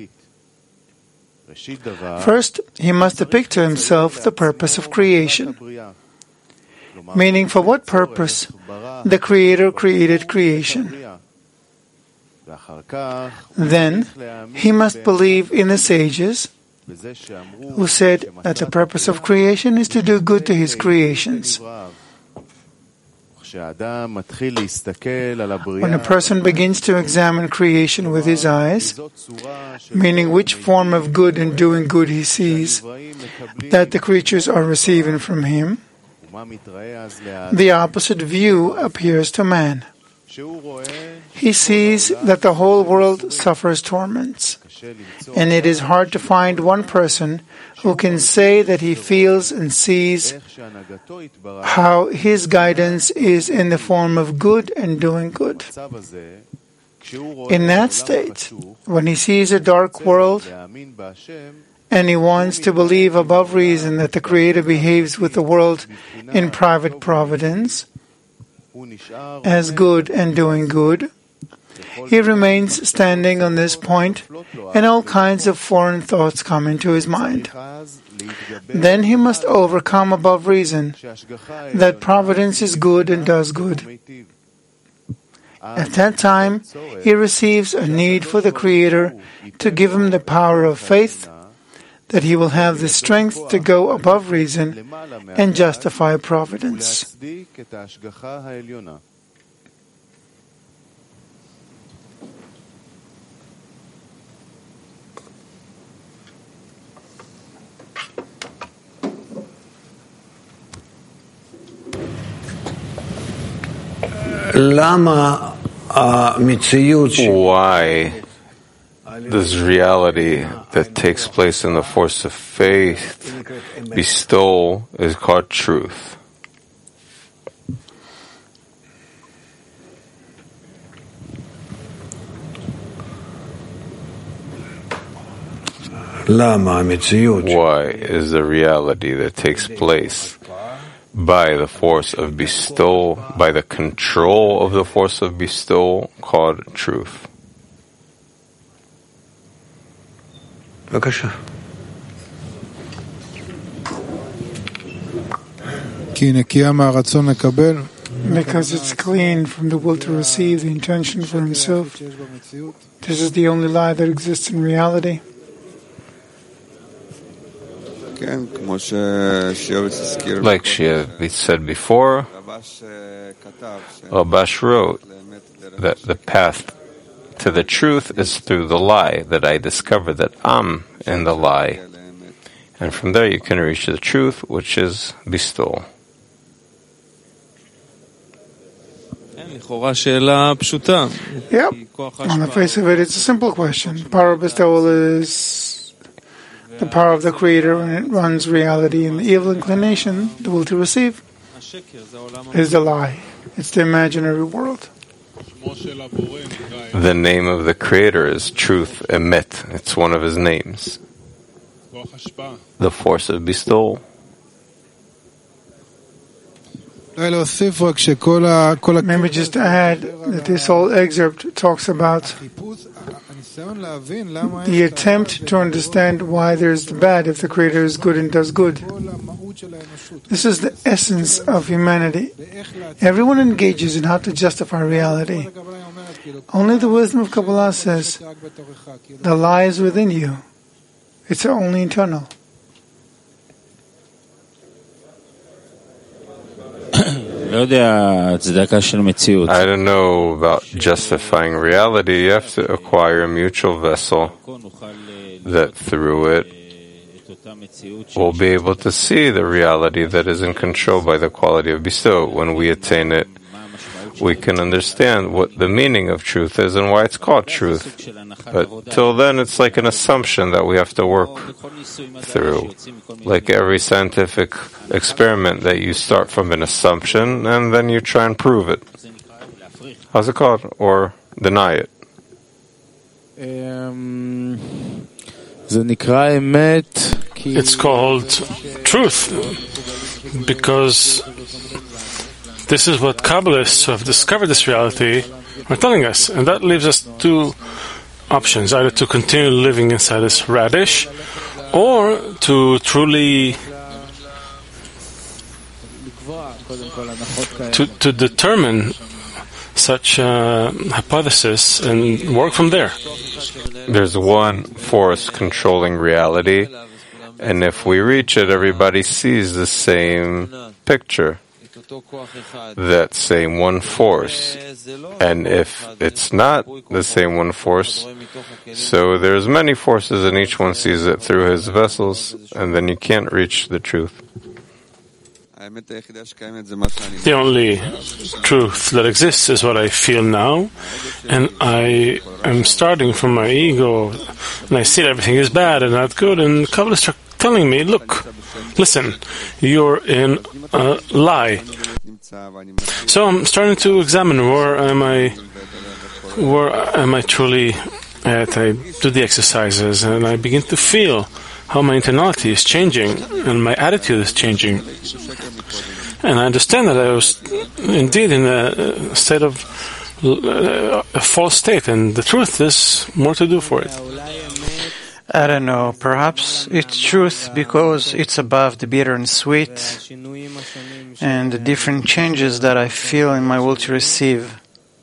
First, he must depict to himself the purpose of creation, meaning for what purpose the Creator created creation. Then, he must believe in the sages who said that the purpose of creation is to do good to his creations. When a person begins to examine creation with his eyes, meaning which form of good and doing good he sees that the creatures are receiving from him, the opposite view appears to man. He sees that the whole world suffers torments, and it is hard to find one person who can say that he feels and sees how his guidance is in the form of good and doing good. In that state, when he sees a dark world and he wants to believe above reason that the Creator behaves with the world in private providence, as good and doing good, he remains standing on this point, and all kinds of foreign thoughts come into his mind. Then he must overcome above reason that providence is good and does good. At that time, he receives a need for the Creator to give him the power of faith, that he will have the strength to go above reason and justify providence. Why this reality that takes place in the force of faith, bestowal, is called truth? Why is the reality that takes place by the force of bestowal, by the control of the force of bestowal, called truth? Because it's clean from the will to receive, the intention for himself. This is the only lie that exists in reality. Like Shia said before, Abash wrote that the path to the truth is through the lie, that I discover that I'm in the lie. And from there you can reach the truth, which is bestowal. Yep. On the face of it, it's a simple question. Power of bestowal is the power of the Creator when it runs reality, and the evil inclination, the will to receive, is the lie. It's the imaginary world. The name of the Creator is Truth, Emet. It's one of His names. The force of bestowal. Maybe just add that this whole excerpt talks about the attempt to understand why there's the bad if the Creator is good and does good. This is the essence of humanity. Everyone engages in how to justify reality. Only the wisdom of Kabbalah says, the lie is within you. It's only internal. I don't know about justifying reality. You have to acquire a mutual vessel that through it we'll be able to see the reality that is in control by the quality of bestow. When we attain it, we can understand what the meaning of truth is and why it's called truth. But till then, it's like an assumption that we have to work through. Like every scientific experiment that you start from an assumption and then you try and prove it. How's it called? Or deny it. It's called truth because this is what Kabbalists who have discovered this reality are telling us, and that leaves us two options: either to continue living inside this radish, or to truly to determine such a hypothesis and work from there. There's one force controlling reality, and if we reach it, everybody sees the same picture, that same one force. And if it's not the same one force, so there's many forces and each one sees it through his vessels, and then you can't reach the truth. The only truth that exists is what I feel now, and I am starting from my ego, and I see that everything is bad and not good, and Kabbalists are telling me, look, listen, you're in a lie. So I'm starting to examine where am I truly at. I do the exercises, and I begin to feel how my internality is changing and my attitude is changing. And I understand that I was indeed in a state of a false state, and the truth is more to do for it. I don't know, perhaps it's truth because it's above the bitter and sweet and the different changes that I feel in my will to receive.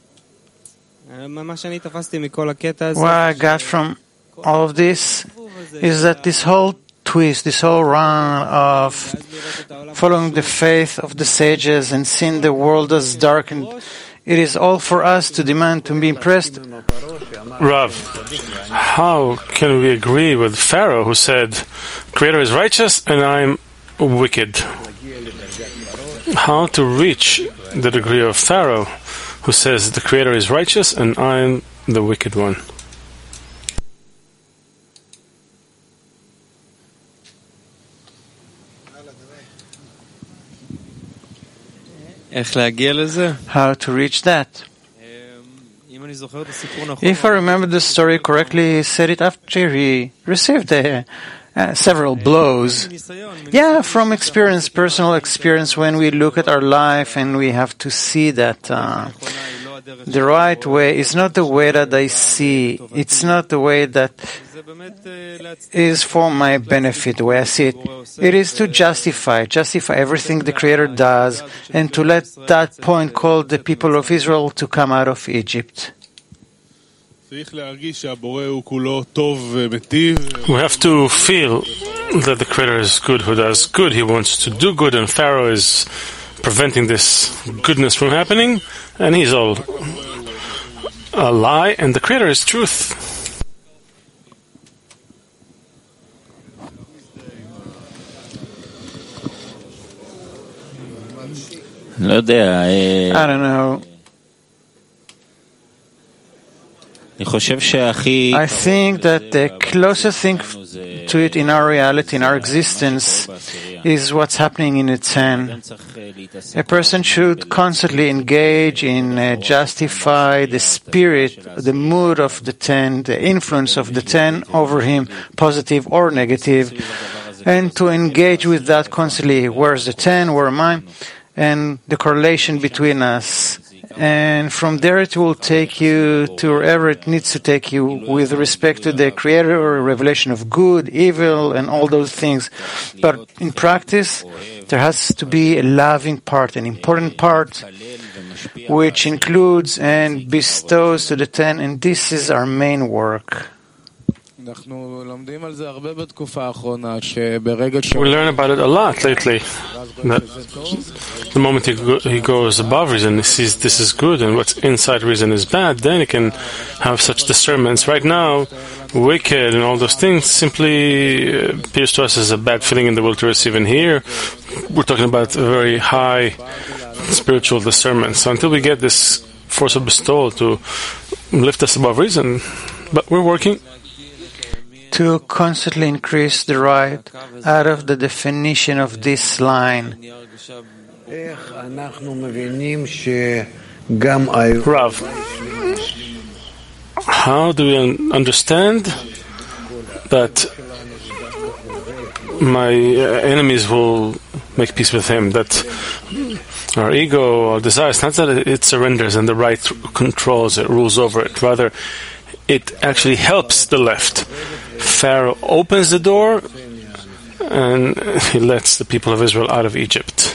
What I got from all of this is that this whole twist, this whole run of following the faith of the sages and seeing the world as dark, and it is all for us to demand to be impressed. Rav, how can we agree with Pharaoh who said, Creator is righteous and I'm wicked? How to reach the degree of Pharaoh who says the Creator is righteous and I'm the wicked one? How to reach that? If I remember the story correctly, he said it after he received several blows. Yeah, from experience, personal experience, when we look at our life and we have to see that the right way is not the way that I see. It's not the way that is for my benefit, the way I see it. It is to justify everything the Creator does, and to let that point call the people of Israel to come out of Egypt. We have to feel that the Creator is good who does good. He wants to do good, and Pharaoh is preventing this goodness from happening, and he's all a lie, and the Creator is truth. I don't know. I think that the closest thing to it in our reality, in our existence, is what's happening in the 10. A person should constantly engage in justify the spirit, the mood of the 10, the influence of the 10 over him, positive or negative, and to engage with that constantly. Where's the 10? Where am I? And the correlation between us. And from there it will take you to wherever it needs to take you with respect to the Creator or revelation of good, evil, and all those things. But in practice, there has to be a loving part, an important part, which includes and bestows to the 10, and this is our main work. We learn about it a lot lately. That the moment he goes above reason, he sees this is good, and what's inside reason is bad, then he can have such discernments. Right now, wicked and all those things simply appears to us as a bad feeling in the will to receive. And here, we're talking about a very high spiritual discernment. So until we get this force of bestowal to lift us above reason, but we're working to constantly increase the right out of the definition of this line. Rav, how do we understand that my enemies will make peace with him? That our ego, our desires, not that it surrenders and the right controls it, rules over it. Rather, it actually helps the left. Pharaoh opens the door and he lets the people of Israel out of Egypt.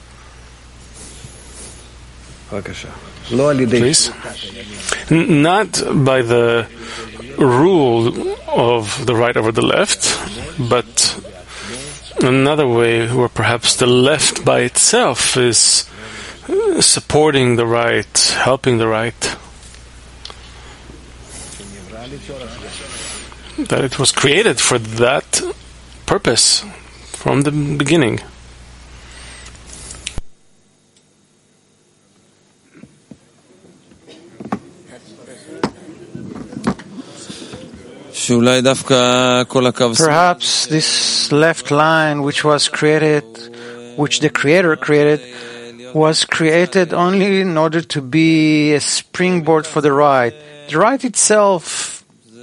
Please. Not by the rule of the right over the left, but another way where perhaps the left by itself is supporting the right, helping the right. That it was created for that purpose from the beginning. Perhaps this left line, which the Creator created, was created only in order to be a springboard for the right. The right itself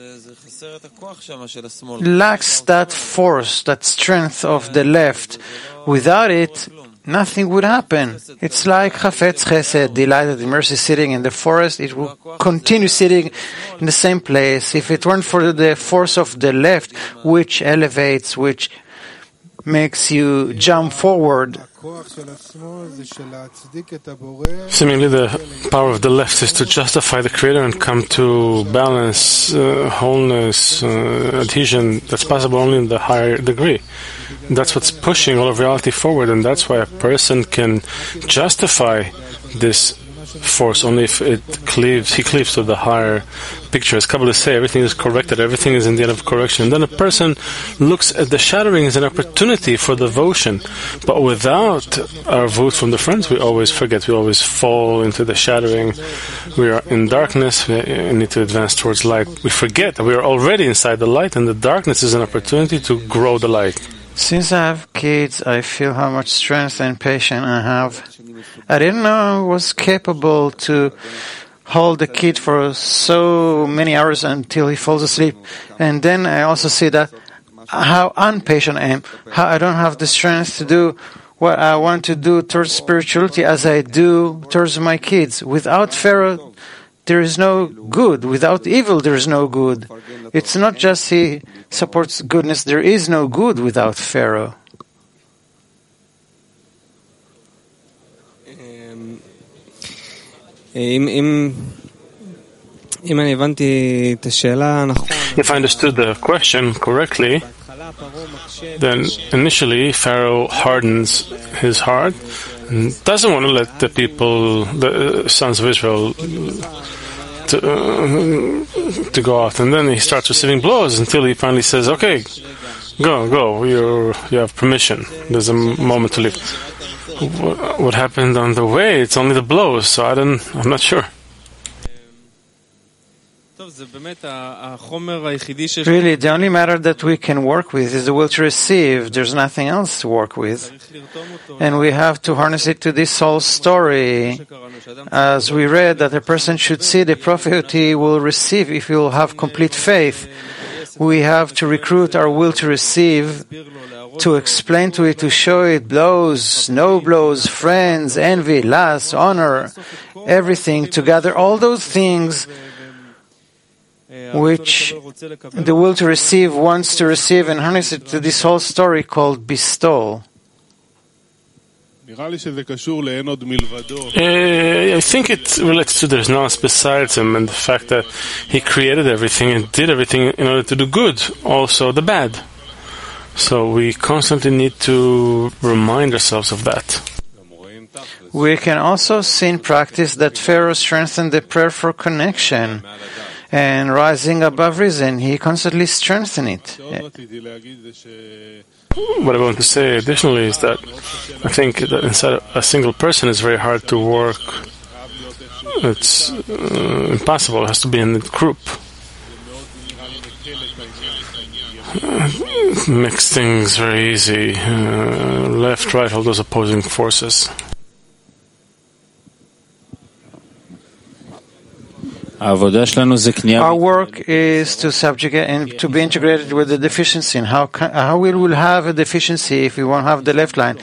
lacks that force, that strength of the left. Without it, nothing would happen. It's like Chafetz Chesed, delighted in mercy, sitting in the forest. It will continue sitting in the same place. If it weren't for the force of the left, which elevates, which makes you jump forward. Seemingly the power of the left is to justify the Creator and come to balance, wholeness, adhesion that's possible only in the higher degree. That's what's pushing all of reality forward, and that's why a person can justify this force only if he cleaves to the higher picture. As Kabbalists say, everything is corrected, everything is in the end of correction. And then a person looks at the shattering as an opportunity for devotion. But without our vote from the friends, we always forget, we always fall into the shattering. We are in darkness, we need to advance towards light. We forget that we are already inside the light, and the darkness is an opportunity to grow the light. Since I have kids, I feel how much strength and patience I have. I didn't know I was capable to hold the kid for so many hours until he falls asleep. And then I also see that how impatient I am, how I don't have the strength to do what I want to do towards spirituality as I do towards my kids. Without Pharaoh, there is no good. Without evil, there is no good. It's not just he supports goodness. There is no good without Pharaoh. If I understood the question correctly, then initially Pharaoh hardens his heart and doesn't want to let the people, the sons of Israel, to go out. And then he starts receiving blows until he finally says, okay, go, you have permission. There's a moment to leave. What happened on the way? It's only the blows, so I'm not sure. Really, the only matter that we can work with is the will to receive. There's nothing else to work with. And we have to harness it to this whole story. As we read, that a person should see the prophet he will receive if he will have complete faith. We have to recruit our will to receive, to explain to it, to show it blows, no blows, friends, envy, lust, honor, everything, to gather all those things which the will to receive wants to receive, and harness it to this whole story called bestowal. I think it relates to there's no one besides him, and the fact that he created everything and did everything in order to do good, also the bad. So we constantly need to remind ourselves of that. We can also see in practice that Pharaoh strengthened the prayer for connection. and rising above reason, he constantly strengthens it. What I want to say additionally is that I think that inside a single person is very hard to work. It's impossible. It has to be in a group. Mix things very easy. Left, right, all those opposing forces. Our work is to subjugate and to be integrated with the deficiency. And how we will have a deficiency if we won't have the left line?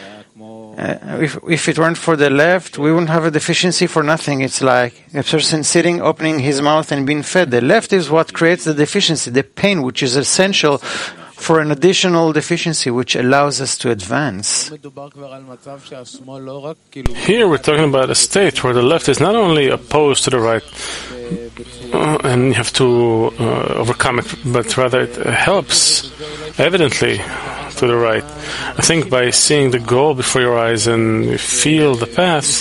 If it weren't for the left, we wouldn't have a deficiency for nothing. It's like a person sitting, opening his mouth and being fed. The left is what creates the deficiency, the pain, which is essential for an additional deficiency, which allows us to advance. Here we're talking about a state where the left is not only opposed to the right, and you have to overcome it, but rather it helps, evidently, to the right. I think by seeing the goal before your eyes and you feel the path,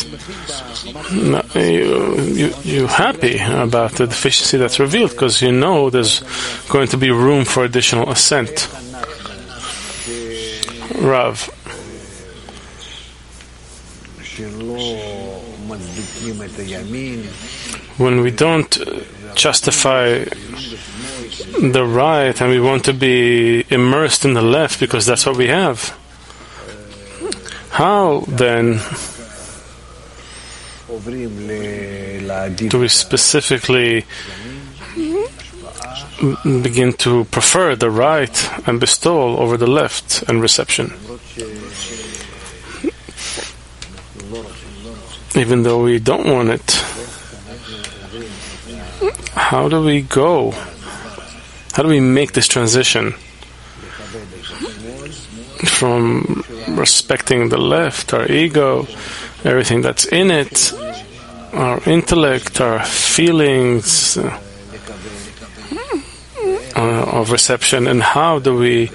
you're happy about the deficiency that's revealed, because you know there's going to be room for additional ascent. Rav, when we don't justify the right and we want to be immersed in the left because that's what we have, how then do we specifically begin to prefer the right and bestowal over the left and reception? Even though we don't want it, how do we go? How do we make this transition from respecting the left, our ego, everything that's in it, our intellect, our feelings of reception, and how do we,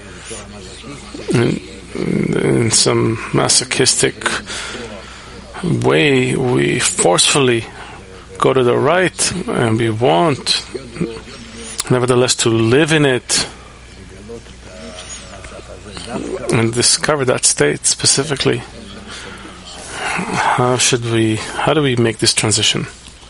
in some masochistic way, we forcefully go to the right, and we want, nevertheless, to live in it and discover that state specifically. How do we make this transition?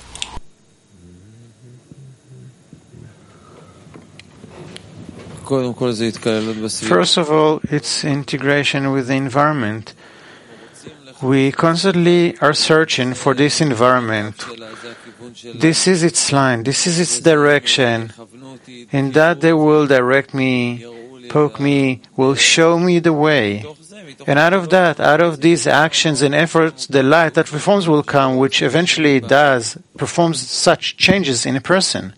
First of all, it's integration with the environment. We constantly are searching for this environment. This is its line, this is its direction. In that they will direct me, poke me, will show me the way. And out of that, out of these actions and efforts, the light that reforms will come, which eventually performs such changes in a person.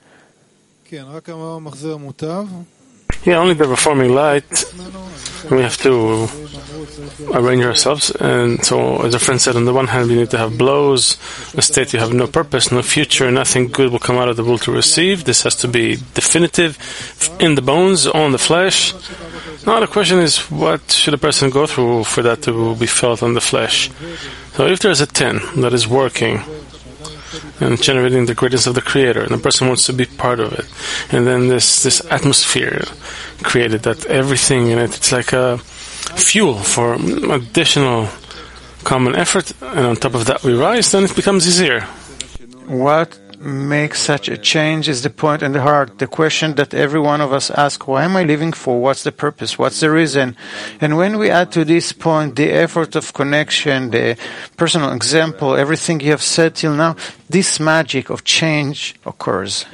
Yeah, only the reforming light. We have to arrange ourselves. And so, as a friend said, on the one hand, we need to have blows, a state you have no purpose, no future, nothing good will come out of the will to receive. This has to be definitive, in the bones, on the flesh. Now the question is, what should a person go through for that to be felt on the flesh? So if there's a 10 that is working and generating the greatness of the Creator, and the person wants to be part of it, and then this atmosphere created, that everything in it, it's like a fuel for additional common effort, and on top of that we rise, then it becomes easier. What makes such a change is the point in the heart, the question that every one of us asks: why am I living for? What's the purpose? What's the reason? And when we add to this point the effort of connection, the personal example, everything you have said till now, this magic of change occurs.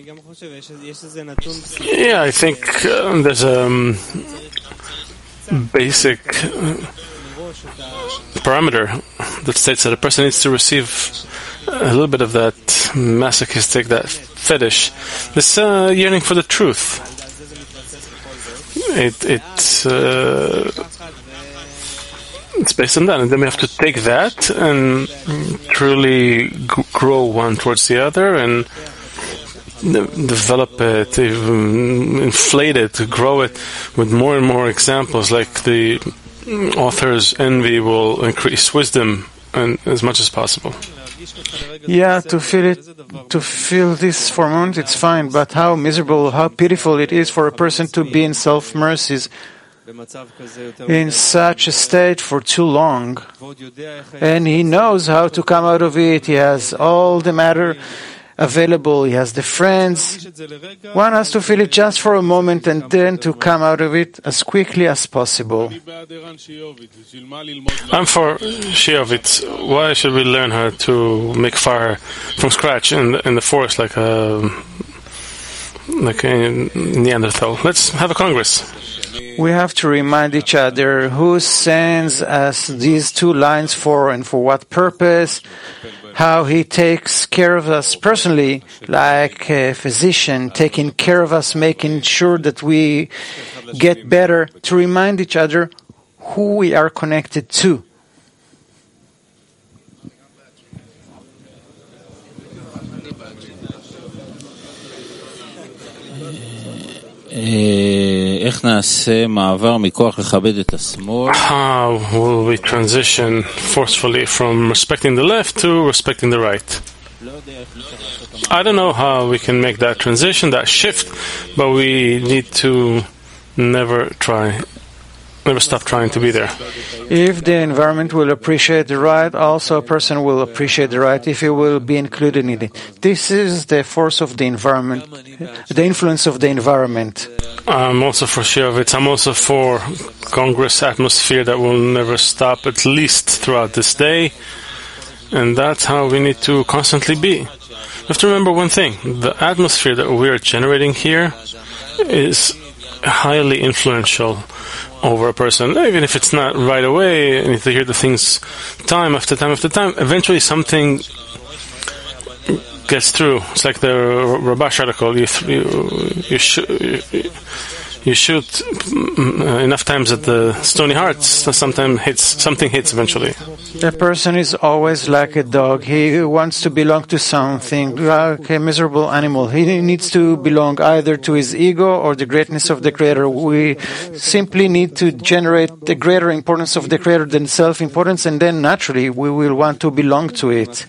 Yeah, I think there's a basic parameter that states that a person needs to receive a little bit of that masochistic, that fetish, this yearning for the truth. It's based on that, and then we have to take that and truly grow one towards the other and develop it, inflate it, grow it with more and more examples. Like the author's envy will increase wisdom and as much as possible. Yeah, to feel this for a moment, it's fine, but how miserable, how pitiful it is for a person to be in self-mercies in such a state for too long. And he knows how to come out of it. He has all the matter available. He has the friends. One has to feel it just for a moment and then to come out of it as quickly as possible. I'm for Shiovitz. Why should we learn how to make fire from scratch in the forest like a Neanderthal? Let's have a congress. We have to remind each other who sends us these two lines for and for what purpose, how he takes care of us personally, like a physician taking care of us, making sure that we get better, to remind each other who we are connected to. How will we transition forcefully from respecting the left to respecting the right? I don't know how we can make that transition, that shift, but we need to never stop trying to be there. If the environment will appreciate the right, also a person will appreciate the right if he will be included in it. This is the force of the environment, the influence of the environment. I'm also for Shiovitz. I'm also for Congress atmosphere that will never stop, at least throughout this day. And that's how we need to constantly be. We have to remember one thing. The atmosphere that we are generating here is highly influential over a person. Even if it's not right away, and if they hear the things time after time after time, eventually something gets through. It's like the Rabash article. You shoot enough times at the stony hearts, something hits eventually. The person is always like a dog. He wants to belong to something, like a miserable animal. He needs to belong either to his ego or the greatness of the Creator. We simply need to generate the greater importance of the Creator than self-importance, and then naturally we will want to belong to it.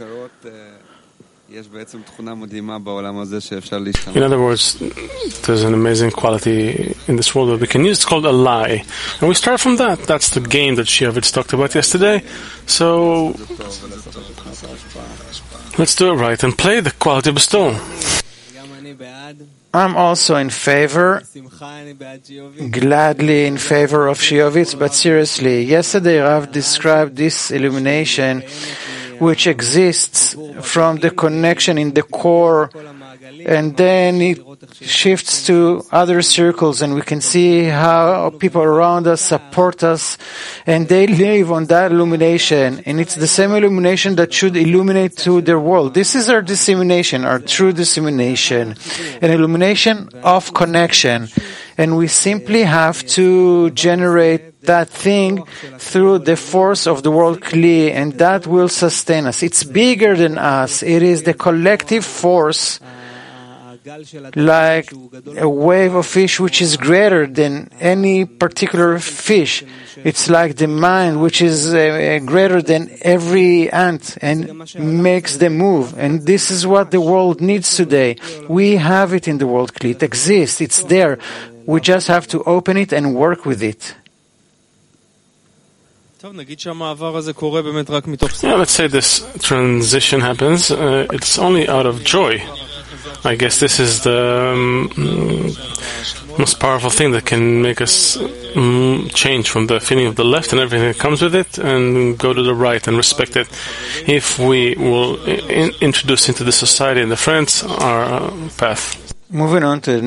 In other words, there's an amazing quality in this world that we can use. It's called a lie. And we start from that. That's the game that Shiovitz talked about yesterday. So let's do it right and play the quality bestowal. I'm also in favor, gladly in favor of Shiovitz, but seriously, yesterday Rav described this illumination which exists from the connection in the core, and then it shifts to other circles, and we can see how people around us support us, and they live on that illumination, and it's the same illumination that should illuminate to their world. This is our dissemination, our true dissemination, an illumination of connection, and we simply have to generate that thing through the force of the world Kli, and that will sustain us. It's bigger than us. It is the collective force, like a wave of fish which is greater than any particular fish. It's like the mind which is greater than every ant and makes them move. And this is what the world needs today. We have it in the world Kli. It exists. It's there. We just have to open it and work with it. Yeah, let's say this transition happens. It's only out of joy. I guess this is the most powerful thing that can make us change from the feeling of the left and everything that comes with it and go to the right and respect it. If we will introduce into the society and the friends our path. Moving on to